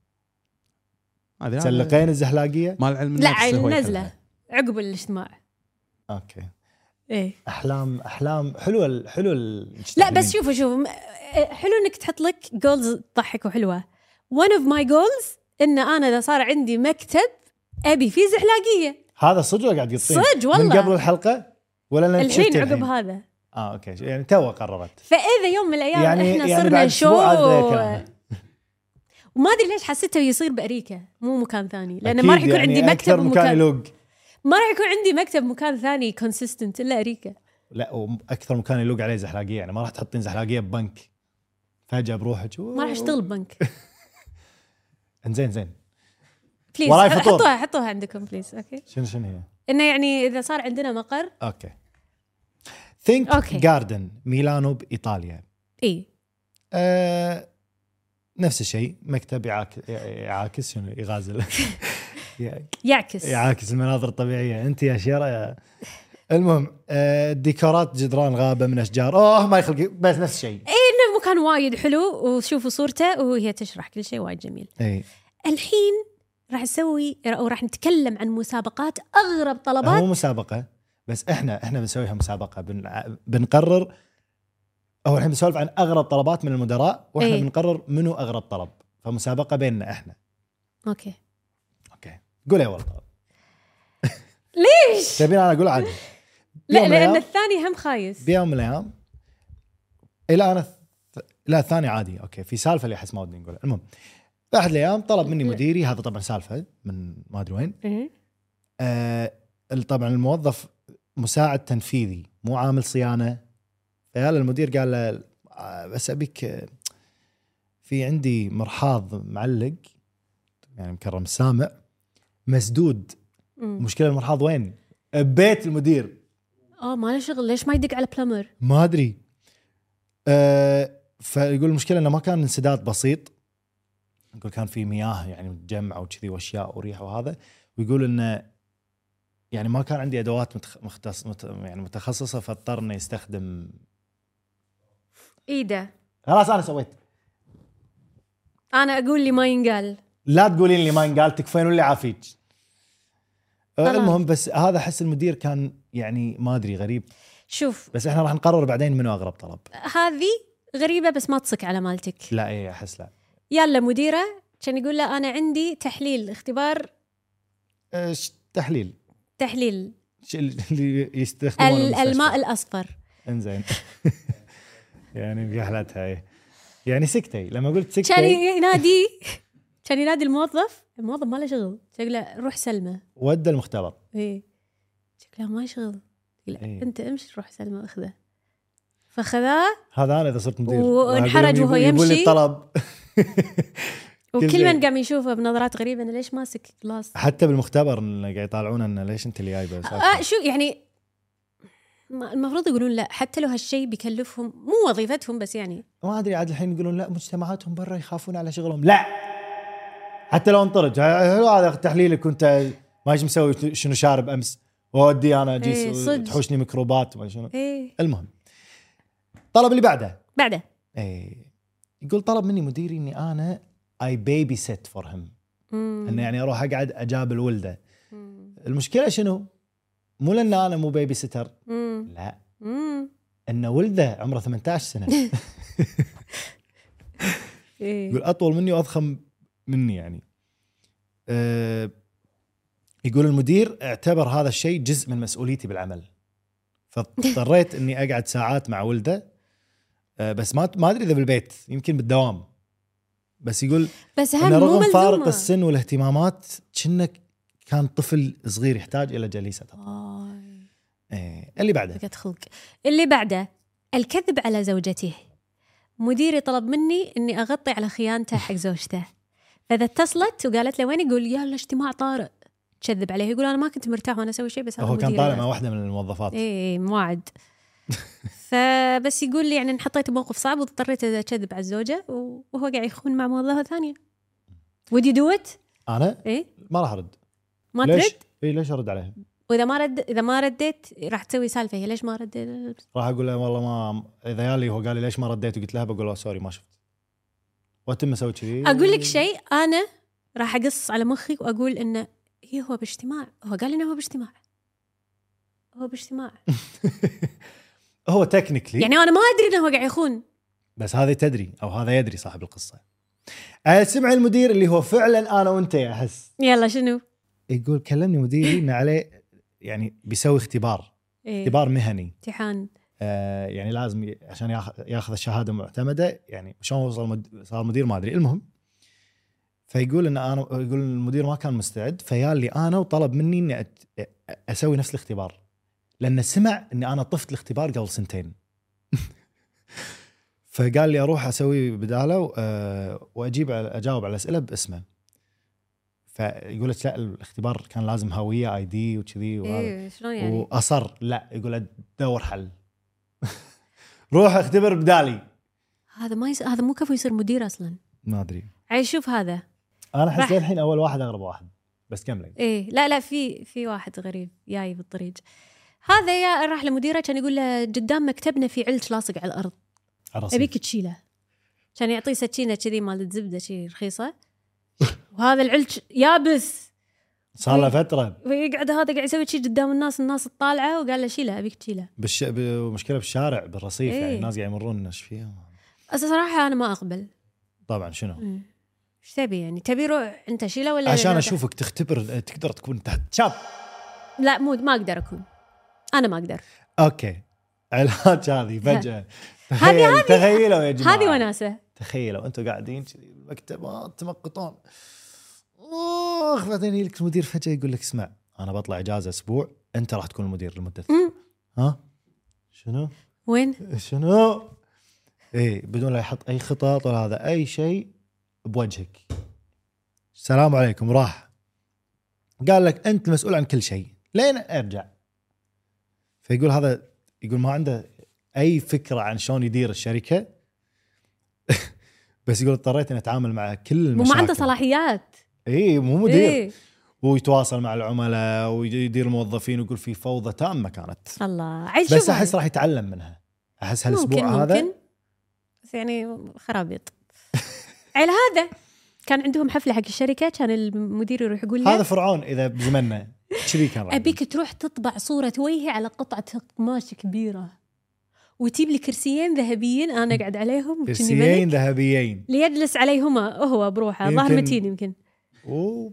هذا تسلقين الزحلاقية؟ مال علم لا النفس هو نزلة يحلها. عقب الاجتماع. اوكي. ايه احلام احلام حلوه ال- حلو ال- لا بس شوفوا شوفوا م- حلو انك تحط لك جولز تضحك وحلوه. one of my goals ان انا اذا صار عندي مكتب ابي فيه زحلاقيه. هذا صدق ولا قاعد يطين؟ صدق والله. من قبل الحلقه ولا لأن الحين شفتي عقب هذا. اه اوكي يعني تو قررت. فاذا يوم من الايام يعني احنا يعني صرنا بعد شو اسبوع عاد كلامها. وما ادري ليش حسيته يصير باريكه مو مكان ثاني، لان أكيد ما راح يكون يعني عندي مكتب أكثر مكان ومكان يلوق. ما راح يكون عندي مكتب مكان ثاني كونسيستنت الا اريكه. لا واكثر مكان يلوق عليه زحلاقيه، يعني ما راح تحطين زحلاقيه ببنك فجاه بروحك. ما راح اشتغل ببنك. انزين زين بليز وراي فطور. حطوها حطوها عندكم بليز. اوكي شنو شنو هي؟ انه يعني اذا صار عندنا مقر. اوكي. ثينك أوكي. جاردن ميلانو بايطاليا. اي آه نفس الشيء، مكتب يعاك... يعاكس شنو يغازل يعكس. يعاكس المناظر الطبيعيه. انت يا شيره يا المهم آه ديكورات جدران غابه من اشجار. اوه ما يخلق بس نفس الشيء. انه مكان وايد حلو وشوفوا صورته وهي تشرح كل شيء وايد جميل. اي الحين راح نسوي او راح نتكلم عن مسابقات اغرب هو طلبات. مسابقه بس احنا احنا بنسويها مسابقه بن... بنقرر. هو الحين بنسولف عن اغرب طلبات من المدراء واحنا إيه. بنقرر منو اغرب طلب، فمسابقه بيننا احنا. اوكي اوكي قول يا ولد. ليش؟ تبين انا اقول عادي؟ لا بيوم من لان الأيام- الثاني هم خايس. بيوم من الايام الى انا ث... لا الثاني عادي. اوكي في سالفه اللي احس ما ودي نقولها. المهم احد الايام طلب مني مديري، هذا طبعا سالفه من ما ادري وين. إيه. آه طبعا الموظف مساعد تنفيذي مو عامل صيانه. فقال المدير قال له آه، بس ابيك آه، في عندي مرحاض معلق يعني مكرم السامع مسدود. مم. مشكله المرحاض وين؟ ببيت المدير. اه ما له شغل، ليش ما يدق على بلمر؟ ما ادري. أه فيقول المشكله انه ما كان انسداد بسيط، يقول كان في مياه يعني متجمعه وكذي واشياء وريحه وهذا. ويقول انه يعني ما كان عندي ادوات متخ... مختص مت... يعني متخصصه، فاضطر انه يستخدم. ايده خلاص انا سويت. انا اقول لي ما ينقال. لا تقولين لي ما ينقال، تكفين واللي عافيك. أه خلاص. المهم بس هذا احس المدير كان يعني ما ادري غريب. شوف بس احنا راح نقرر بعدين منو اغرب طلب. هذه غريبه بس ما تصك على مالتك. لا ايه احس لا. يلا مديره كان يقول له انا عندي تحليل اختبار ايش تحليل تحليل ش- اللي يستخدمونه ال- بالمستشفى. الماء الاصفر. انزين يعني بقحلتها ايه يعني سكتي لما قلت كان سكتي ينادي كان ينادي الموظف، الموظف ما له شغل، يقول له روح سلمه. ودى المختبر. ايه شكله ما شغل، يقول له إيه. انت امشي روح سلمه اخذه. فخذاه هذا انا اذا صرت مدير وانحرج وأقول لهم وهو يبوا- يبوا لي يمشي. الطلب وكل شيء. من قام يشوفه بنظرات غريبه انه ليش ماسك جلاس. حتى بالمختبر إنه قاعد يطالعون انه ليش انت اللي جايبه. آه شو يعني ما- المفروض يقولون لا، حتى لو هالشيء بيكلفهم مو وظيفتهم، بس يعني ما ادري عاد الحين يقولون لا مجتمعاتهم برا يخافون على شغلهم. لا حتى لو انطرد هذا تحليلك كنت ما ايش مسوي شنو شارب امس وودي انا اجي إيه، صدق. تحوشني ميكروبات ما شنو. ايه. المهم طلب اللي بعده بعده ايه يقول طلب مني مديري اني انا اي بيبي سيت فور هيم، انه يعني اروح اقعد اجابل ولده. المشكله شنو؟ مو لان انا مو بيبي سيتر، مم. لا مم. ان ولده عمره ثمانية عشر سنه إيه. يقول اطول مني واضخم مني يعني. أه يقول المدير اعتبر هذا الشيء جزء من مسؤوليتي بالعمل، فاضطريت اني اقعد ساعات مع ولده. أه بس ما ما ادري اذا بالبيت، يمكن بالدوام. بس يقول بس ان هم مو رغم فارق ملزومة. السن والاهتمامات كأنك كان طفل صغير يحتاج الى جليسه. آي. ايه اللي بعده فقد خلق. اللي بعده الكذب على زوجته. مديري طلب مني اني اغطي على خيانته حق زوجته، فاذا اتصلت وقالت له وين يقول يلا اجتماع طارئ، تكذب عليه يقول انا ما كنت مرتاح وانا اسوي شيء بس هذا هو كان مديري طالع لازم. مع واحده من الموظفات. ايه مواعد. فبس يقول لي يعني انحطيت بموقف صعب واضطريت اكذب على الزوجه وهو قاعد يخون مع موظفه ثانيه. ودي دوت انا ايه ما راح ارد. ما ليش؟ ترد، اي ليش ارد عليه؟ واذا ما رد اذا ما رديت راح تسوي سالفه هي ليش ما رديت. راح اقول له والله ما اذا يالي هو قال لي ليش ما رديت وقلت له بقول له سوري ما شفت واتم اسوي كذي. اقول لك شيء، انا راح اقص على مخي واقول انه إيه هو باجتماع، هو قال انه هو باجتماع هو باجتماع هو تكنيكلي يعني انا ما ادري انه هو قاعد يخون. بس هذا تدري او هذا يدري صاحب القصه. سمع المدير اللي هو فعلا انا وانت احس. يلا شنو؟ يقول كلمني مديري ان عليه يعني بيسوي اختبار إيه؟ اختبار مهني. امتحان. آه يعني لازم ي- عشان ياخذ ياخذ الشهاده معتمده. يعني شلون وصل مد... صار مدير ما ادري. المهم فيقول ان انا يقول المدير ما كان مستعد فيال لي انا وطلب مني اني أت... اسوي نفس الاختبار لانه سمع اني انا طفت الاختبار قبل سنتين. فقال لي اروح اسوي بداله و... آه واجيب على... اجاوب على الاسئله باسمه. فيقول لك لا الاختبار كان لازم هويه اي دي وكذي وهذا. ايه شلون يعني؟ واصر لا يقول ادور حل. روح اختبر بدالي. هذا ما يس... هذا مو كفو يصير مدير اصلا. ما ادري عايز شوف هذا. انا راح. احس الحين اول واحد اغرب واحد بس كملي. ايه لا لا في في واحد غريب جاي بالطريق. هذا يا راح لمديره كان يقول له قدام مكتبنا في علج لاصق على الارض الرصيف. ابيك تشيله. كان يعطيه سكينه كذي مال الزبده شيء رخيصه وهذا العلج يابس صار له فتره ويقعد هذا قاعد يسوي شيء قدام الناس الناس الطالعه وقال له شيله ابيك تشيله. بالش... مشكله بالشارع بالرصيف إيه. يعني الناس قاعد يمرون ايش فيها. بس صراحه انا ما اقبل. طبعا شنو ايش تبي يعني تبي روح انت شيله ولا عشان لا؟ اشوفك تختبر تقدر تكون تحت شاب. لا مو ما اقدر اكون انا ما اقدر. اوكي علاج هذه فجاه. هذه تخيل تخيلوا يا جماعه هذه وناسه. تخيلوا انتم قاعدين كذي بالمكتب تمقطون اخ بعدين يجي لك المدير فجاه يقول لك اسمع انا بطلع اجازه اسبوع انت راح تكون المدير لمده ها شنو وين؟ شنو ايه بدون لا يحط اي خطط ولا هذا اي شيء بوجهك. السلام عليكم راح قال لك انت مسؤول عن كل شيء لين ارجع. فيقول هذا يقول ما عنده اي فكره عن شلون يدير الشركه. بس يقول اضطريت اني اتعامل مع كل المشاكل. وما عنده صلاحيات. اي مو مدير. إيه؟ ويتواصل مع العملاء ويدير الموظفين ويقول في فوضى تامه كانت. الله عايز بس شوف احس هذا. راح يتعلم منها. احس ممكن هالاسبوع هذا ممكن بس يعني خرابيط. على هذا كان عندهم حفله حق الشركه كان المدير يروح يقول له هذا فرعون اذا بزمننا كذي كان راح يقول. ابيك تروح تطبع صوره وجهي على قطعه قماش كبيره وتجيب لي كرسيين ذهبيين انا قاعد عليهم وكني كرسيين ملك ذهبيين ليجلس عليهما هو بروحه ظهر يمكن- متين يمكن. أوه.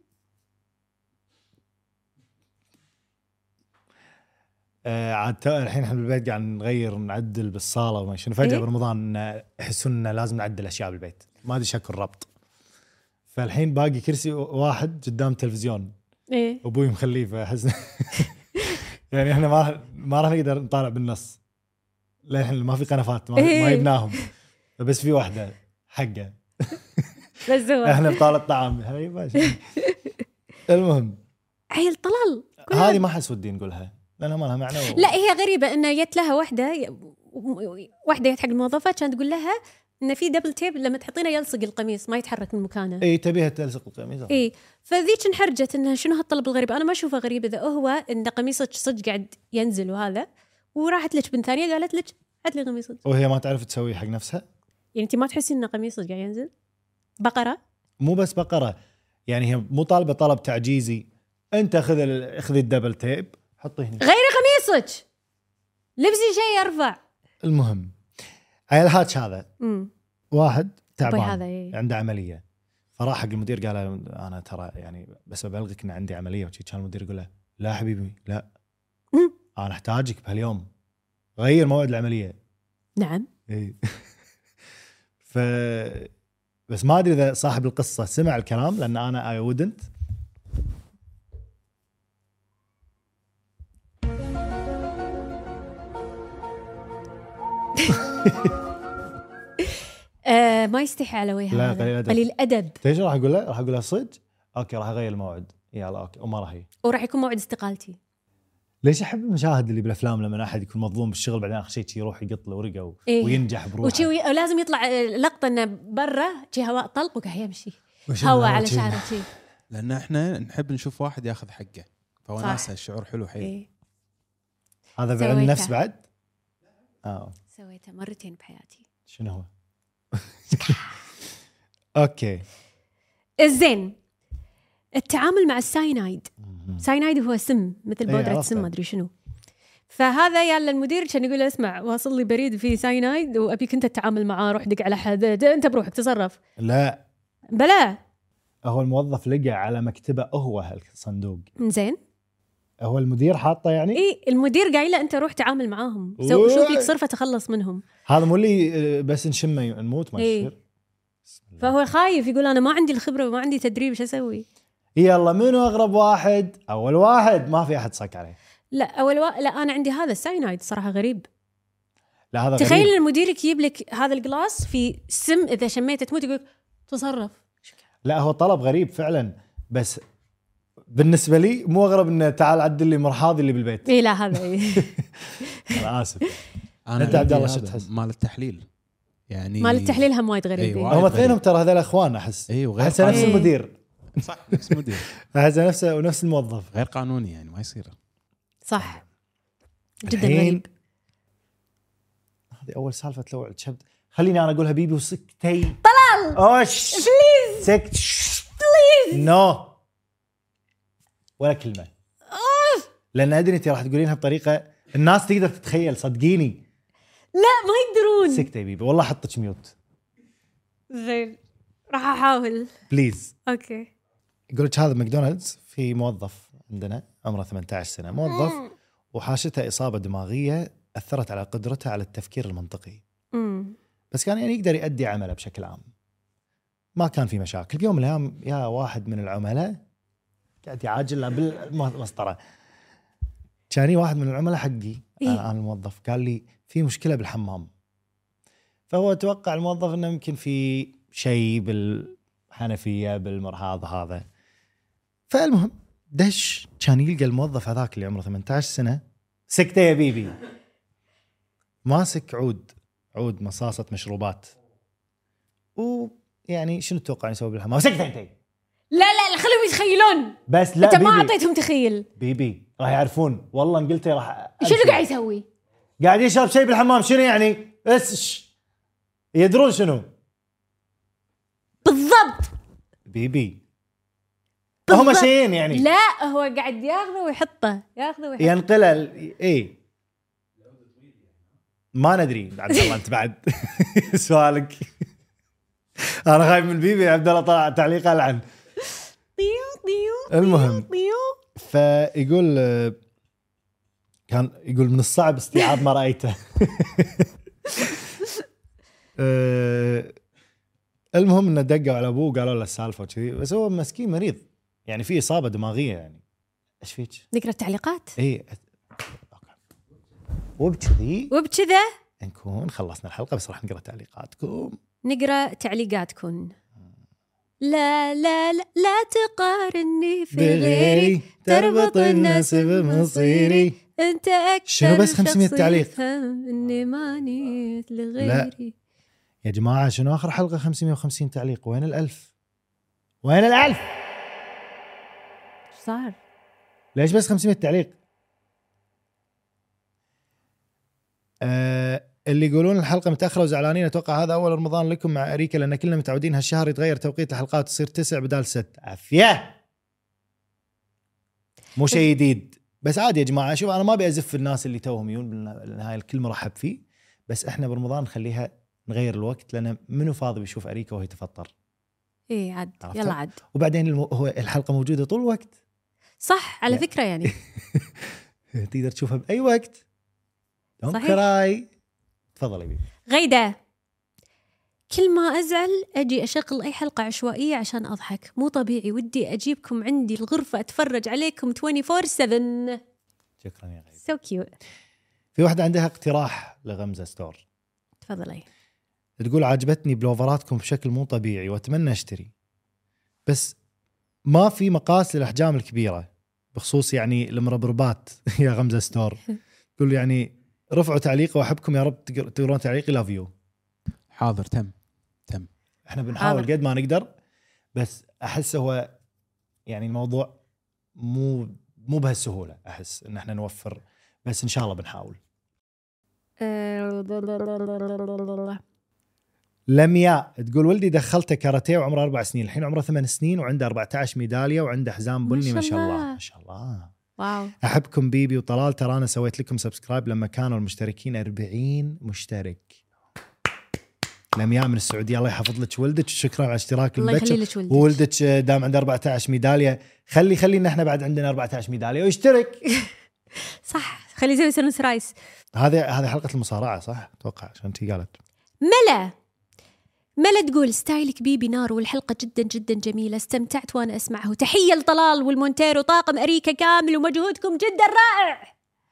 آه عاد تو- الحين احنا بالبيت قاعد نغير نعدل بالصاله وما شنو فجاه إيه؟ برمضان آه، يحسون انه لازم نعدل اشياء بالبيت ما ادري شكل الربط. فالحين باقي كرسي واحد قدام تلفزيون ايه ابوي مخليه فاحس يعني احنا ما ما راح نقدر نطالع بالنص للحين ما في قنفات ما, إيه. ما يبناهم فبس في واحده حقه. بس هو احنا بطالة طعام هاي ماشي. المهم عيل طلال. هذه ما حس ودي نقولها لانها ما لها معنى و... لا هي غريبة إنه جت لها واحدة واحدة جت حق الموظفات كانت تقول لها إن في دبل تيب لما تحطينه يلصق القميص ما يتحرك من مكانه. اي تبيها تلصق القميص. اي فذيك انحرجت انها شنو هالطلب الغريب. انا ما اشوفه غريب اذا هو ان قميصك صدق قاعد ينزل وهذا، وراحت لك بنت ثانيه قالت لك هات لي قميصك. وهي ما تعرف تسوي حق نفسها. يعني انت ما تحسين ان قميصك قاعد ينزل؟ بقره مو بس بقره، يعني هي مو طالبه طلب تعجيزي. انت خذ ال... خذ الدبل تيب حطيه هنا غيري قميصك، لبسي شيء يرفع. المهم عيل هاتش هذا امم واحد تعبان هذا إيه؟ عنده عمليه، فراح حق المدير قال له انا ترى يعني بس ببلغك ان عندي عمليه. وشي كان المدير يقول له لا حبيبي لا مم. انا احتاجك بهاليوم، غير موعد العمليه. نعم. اي ف بس ما ادري اذا صاحب القصه سمع الكلام لان انا اي ودنت. آه ما يستحي على وجهه. لا، هذا. قليل أدب. قليل ادب. ايش راح اقول له؟ راح اقول له صدق اوكي راح اغير الموعد يلا اوكي وما راح. وراح يكون موعد استقالتي. ليش احب المشاهد اللي بالافلام لما احد يكون مظلوم بالشغل بعدين اخر شيء يروح يقط له ورقه و... إيه؟ وينجح بروحه. وشي وي... ولازم يطلع لقطه انه برا شي هواء طلق وقاعد يمشي وش هواء الهواء على شي؟ شعره شي. لان احنا نحب نشوف واحد ياخذ حقه، فوناسه الشعور حلو حيل. إيه؟ هذا بعلم سويته. النفس بعد. اه سويته مرتين بحياتي. شنو هو؟ اوكي الزين التعامل مع الساينايد. ساينايد هو سم مثل إيه، بودرة عرفته. سم ما ادري شنو. فهذا يا المدير كان يقول له اسمع واصل لي بريد فيه ساينايد وابيك انت تتعامل معاه، روح دق على حد انت بروحك تصرف. لا بلا هو الموظف لقى على مكتبه هو الصندوق، زين هو المدير حاطه يعني. اي المدير قايل له انت روح تعامل معاهم، سو أوه. شوف لك صرفه تخلص منهم. هذا مو اللي بس نشمه نموت ما إيه. يصير. فهو خايف يقول انا ما عندي الخبره وما عندي تدريب ايش اسوي. يلا منو اغرب واحد؟ اول واحد ما في احد صك عليه. لا اول و... لا انا عندي هذا الساينايد صراحه غريب. لا هذا تخيل غريب. ان مديرك يجيب لك هذا الجلاس في سم اذا شميته تموت يقول تصرف. لا هو طلب غريب فعلا، بس بالنسبه لي مو اغرب انه تعال عدل لي مرحاضي اللي بالبيت. اي لا هذا إيه. انا اسف. انا أنت عبد الله عندي شو هذا تحس؟ مال التحليل يعني مال التحليل هم وايد غريب. أي إيه. وايد. هم اثنينهم ترى هذول اخوان احس. اي وغير احس نفس إيه. المدير، صح نفس المدير احس نفسه ونفس الموظف. غير قانوني يعني ما يصير. صح جدا الحين غريب. هذه اول سالفه تلوع الشبد. خليني انا اقولها بيبي وسكتي طلال اوش بليز سكت بليز نو ولا كلمه. لان ادري انت راح تقولينها بطريقه الناس تقدر تتخيل، صدقيني. لا ما يقدرون. سكتي يا بيبي والله حطك ميوت زين راح احاول. بليز. اوكي يقول لك هذا ماكدونالدز في موظف عندنا عمره ثمانية عشر سنه، موظف وحاشته اصابه دماغيه اثرت على قدرته على التفكير المنطقي، امم بس كان يعني يقدر يؤدي عمله بشكل عام، ما كان في مشاكل. بيوم من الايام يا واحد من العملاء قاعد يعاجل له بالمسطره، كان واحد من العملاء حقي إيه؟ انا الموظف قال لي في مشكله بالحمام، فهو توقع الموظف انه يمكن في شيء بالحنفيه بالمرحاض هذا. فالمهم دش كان يلقى الموظف هذاك اللي عمره ثمانية عشر سنه سكته يا بيبي ماسك عود عود مصاصه مشروبات، ويعني شنو تتوقع يسوي بالحمام؟ سكته انت. لا لا لا خليهم يتخيلون. بس لا انت ما بيبي اعطيتهم تخيل. بيبي راح يعرفون والله ان قلت راح شنو قاعد يسوي؟ قاعد يشرب شيء بالحمام. شنو يعني؟ بس يدرون شنو بالضبط بيبي بالضبط. هم شيئين يعني. لا هو قاعد ياخذه ويحطه ياخذه ويحطه. ينقله ال- اي ما ندري عبد الله انت بعد سؤالك. انا خايف من بيبي. عبد الله طلع تعليق العن. طيو طيو المهم طيو. فيقول آه، كان يقول من الصعب استيعاب ما رايته. آه، المهم انه دقوا على ابوه قالوا له السالفه وكذي، بس هو مسكين مريض يعني في اصابه دماغيه يعني. ايش فيك؟ نقرا التعليقات اي وبكذي وبكذا نكون خلصنا الحلقه، بس راح نقرا تعليقاتكم. نقرا تعليقاتكم. لا لا لا, لا تقارني في بغيري غيري تربط الناس بمصيري. انت اكثر شنو بس خمسمية شخص تعليق؟ يفهم اني ماني لغيري. يا جماعة شنو آخر حلقة خمسمية وخمسين تعليق؟ وين الألف؟ وين الألف؟ ايش صار؟ ليش بس خمسمية تعليق؟ أه اللي يقولون الحلقة متأخرة وزعلانين أتوقع هذا أول رمضان لكم مع أريكا، لأن كلنا متعودين هالشهر يتغير توقيت الحلقات تصير تسع بدال ست. عافية، مو شيء جديد بس عادي يا جماعة. شوف أنا ما أبي أزف الناس اللي توهم يجون بالنهاية، الكل مرحب فيه، بس إحنا برمضان نخليها نغير الوقت، لأن منو فاضي بيشوف أريكا وهي تفطر. ايه عاد عرفتها؟ يلا عاد. وبعدين المو... هو الحلقة موجودة طول الوقت، صح على لا. فكرة يعني تقدر تشوفها بأي وقت. Don't صحيح. cry. تفضل يا بيبي. غيدة، كل ما أزعل أجي أشغل أي حلقة عشوائية عشان أضحك، مو طبيعي، ودي أجيبكم عندي الغرفة أتفرج عليكم أربعة وعشرين سبعة. شكرا يا غيدة. so cute. في واحدة عندها اقتراح لغمزة ستور، تفضلي. تقول عجبتني بلوفراتكم بشكل مو طبيعي وأتمنى أشتري، بس ما في مقاس للأحجام الكبيرة بخصوص يعني المربربات. يا غمزة ستور تقول يعني رفعوا تعليق وأحبكم يا رب تقرون تعليقي لاف يو. حاضر، تم تم. احنا بنحاول حاضر. قد ما نقدر، بس أحس هو يعني الموضوع مو مو بهالسهولة، أحس إن احنا نوفر، بس إن شاء الله بنحاول. لمياء تقول ولدي دخلته كاراتيه وعمره أربع سنين، الحين عمره ثمان سنين وعنده أربعة عشر ميدالية وعنده حزام بني. ما شاء الله ما شاء الله. واو. أحبكم بيبي وطلال، ترى أنا سويت لكم سبسكرايب لما كانوا المشتركين أربعين مشترك. لمياء من السعودية، الله يحفظ لك ولدك، وشكرا على اشتراك الله يخلي المبكر. لك ولدك. وولدك دام عنده أربعة عشر ميدالية، خلي خلي إن احنا بعد عندنا أربعة عشر ميدالية ويشترك. صح، خلي زي سنوس رايس. هذه هذه حلقة المصارعة صح؟ أتوقع عشان تي قالت. ملا ملا تقول ستايلك بيبي نار، والحلقة جدا جدا جميلة، استمتعت وأنا أسمعه. تحية لطلال والمونتيرو، طاقم أريكا كامل، ومجهودكم جدا رائع.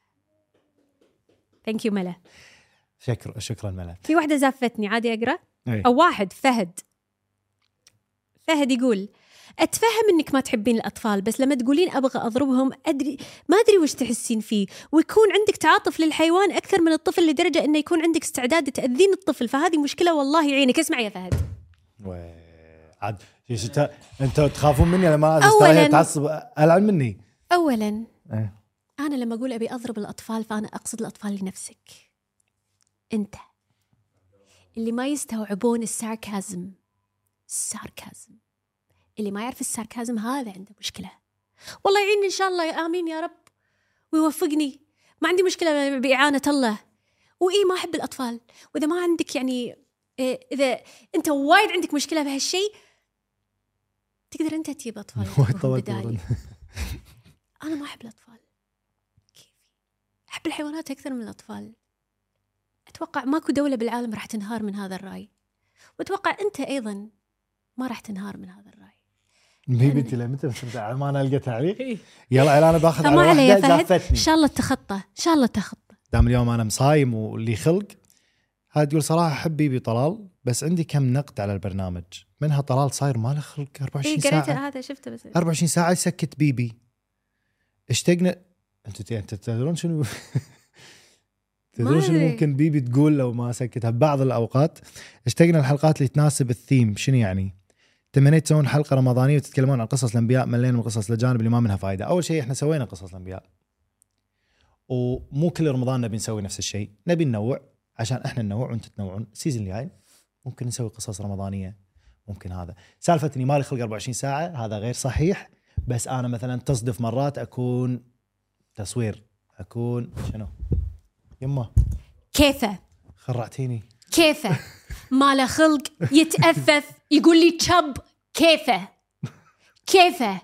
ثانك يو ملا. شكرا شكرا ملا. في واحدة زافتني، عادي أقرأ؟ أي. أو واحد فهد فهد يقول أتفهم إنك ما تحبين الأطفال، بس لما تقولين أبغى أضربهم أدري ما أدري وش تحسين فيه، ويكون عندك تعاطف للحيوان أكثر من الطفل لدرجة إنه يكون عندك استعداد تأذين الطفل، فهذه مشكلة والله يعينك. اسمع يا فهد، عاد انت انت تخافون مني لما أولاً- تعصب العن مني. أولاً إيه. أنا لما أقول أبي أضرب الأطفال فأنا أقصد الأطفال لنفسك أنت، اللي ما يستوعبون الساركازم. الساركازم اللي ما يعرف الساركازم هذا عنده مشكلة. والله يعيني إن شاء الله، آمين يا رب، ويوفقني. ما عندي مشكلة بإعانة الله، وإيه ما أحب الأطفال. وإذا ما عندك يعني إيه، إذا أنت وايد عندك مشكلة بهالشيء، تقدر أنت تجيب أطفال تجيبهم بدالي. أنا ما أحب الأطفال، كيفي أحب الحيوانات أكثر من الأطفال. أتوقع ماكو دولة بالعالم راح تنهار من هذا الرأي، وأتوقع أنت أيضا ما راح تنهار من هذا الرأي. بيبي انت لمتى مستمتع؟ ما انا القى تعليق. يلا انا باخذ فما على علي يا واحده فهد، إن زافتني. شاء الله تخطى، إن شاء الله تخطى. دام اليوم انا مصايم واللي خلق. هذا تقول صراحه احب بيبي طلال، بس عندي كم نقد على البرنامج، منها طلال صاير ما له خلق أربعة وعشرين إيه قريت ساعه هذا، شفته بس. أربعة وعشرين ساعه يسكت بيبي. اشتقنا. انتوا انت تدرون شنو تدرون شنو أدري. ممكن بيبي تقول لو ما سكتها ببعض الاوقات؟ اشتقنا الحلقات اللي تناسب الثيم. شنو يعني؟ تمنيت تسوون حلقه رمضانيه وتتكلمون عن قصص الانبياء، ملينا من قصص الاجانب اللي ما منها فائده. اول شيء احنا سوينا قصص الانبياء، ومو كل رمضان نبي نسوي نفس الشيء، نبي ننوع عشان احنا ننوع وانتم تنوعون. السيزون الجاي ممكن نسوي قصص رمضانيه، ممكن. هذا سالفه اني مالي خلق أربعة وعشرين ساعه هذا غير صحيح، بس انا مثلا تصدف مرات اكون تصوير، اكون شنو يمه كيفه خرعتيني. كيفه ما له خلق، يتأفف، يقول لي تشب، كيفه كيفه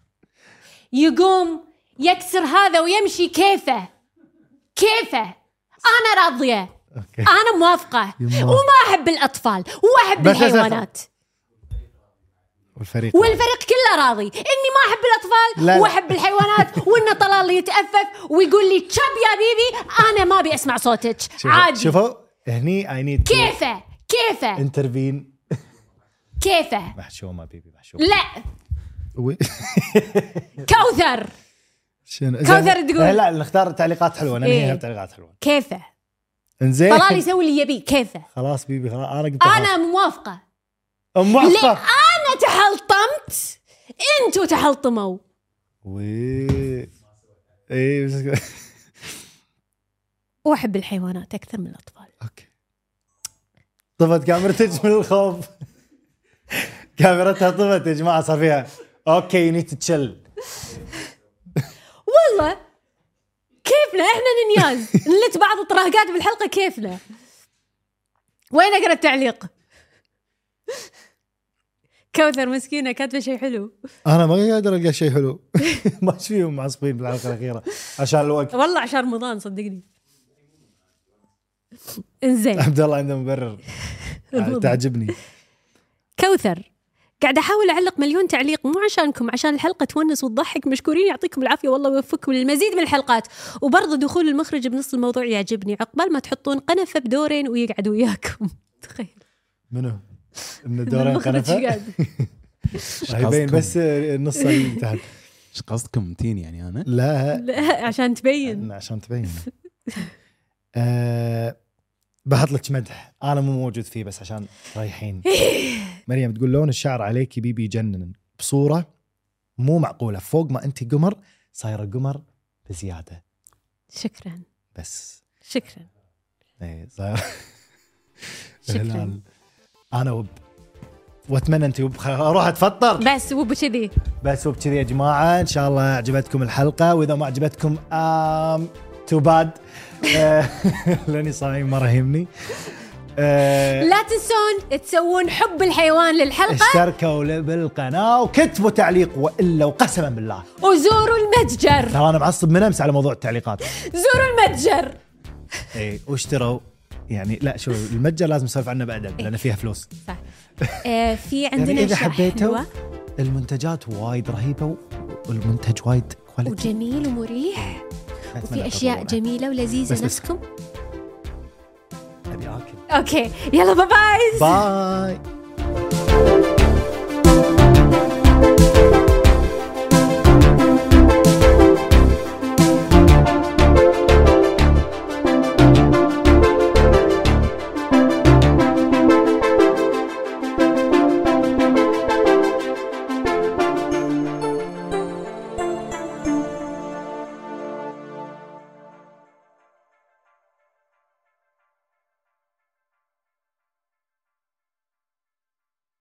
يقوم يكسر هذا ويمشي، كيفه كيفه أنا راضية، أوكي. أنا موافقة، يما. وما أحب الأطفال وأحب بس- بس- الحيوانات، والفريق والفريق كله راضي إني ما أحب الأطفال لا لا. وأحب الحيوانات، وإن طلال يتأفف ويقول لي تشب يا بيبي، أنا ما أبي أسمع صوتك. شوفوا- عادي. شوفوا هني I need to كيفه كيفه intervene. كيفه؟ محشومه بيبي محشومه. لا و- كوثر. شنو كوثر زين. تقول. لا نختار تعليقات حلوه ننهيها إيه. بتعليقات حلوه. كيفه؟ انزين طلال يسوي اللي يبي. كيفه؟ خلاص بيبي خلاص انا قلت انا موافقه. موافقه. انا تحلطمت انتوا تحلطموا. وي اي بس واحب الحيوانات اكثر من الاطفال. اوكي. طفت كاميرتك من الخوف. كاميرتها طفت يا جماعه صار فيها اوكي نيت تشل. والله كيفنا احنا ننياز نلت بعض الطراقات بالحلقه. كيفنا؟ وين اقرا التعليق؟ كوثر مسكينه كاتبه شيء حلو. انا ما قادر القى شيء حلو. ما ايش فيهم معصبين بالحلقه الاخيره عشان الوقت. والله عشان رمضان صدقني. انزين عبد الله عنده مبرر تعجبني. كوثر قاعد احاول اعلق مليون تعليق مو عشانكم، عشان الحلقه تونس وتضحك. مشكورين يعطيكم العافيه والله ويوفقكم للمزيد من الحلقات. وبرضه دخول المخرج بنص الموضوع يعجبني، عقبال ما تحطون قنفه بدورين ويقعد وياكم. تخيل منو ان دورين المخرج قنفه قاعد. راح يبين بس النص اللي تحت. ايش قصدكم تين يعني انا؟ لا لا عشان تبين. عشان تبين. أه بحط لك مدح انا مو موجود فيه بس عشان رايحين. مريم تقول لون الشعر عليك بيبي يجنن بصوره مو معقوله، فوق ما انت قمر صايره قمر بزياده. شكرا بس شكرا ايه صايره شكرا. هلال. انا وب واتمنى انت وب اروح اتفطر بس وبكذي. بس وبكذي يا جماعه. ان شاء الله عجبتكم الحلقه، واذا ما عجبتكم آم تو باد لاني صايم ما رهيمني. آه لا تنسون تسوون حب الحيوان للحلقه، اشتركوا بالقناه وكتبوا تعليق، والا وقسما بالله وزوروا المتجر. ترى انا معصب من امس على موضوع التعليقات. زوروا المتجر. اي واشتروا يعني. لا شو المتجر لازم نسولف عنه بعدين لان فيها فلوس. صح. آه في عندنا يعني اذا أشياء حبيتوا حلوة المنتجات وايد رهيبه والمنتج وايد كواليتي وجميل ومريح، أتمنى وفي اشياء تجربوه. جميله ولذيذه بس- بس. نفسكم. ابي اكل. اوكي يلا باي باي. باي.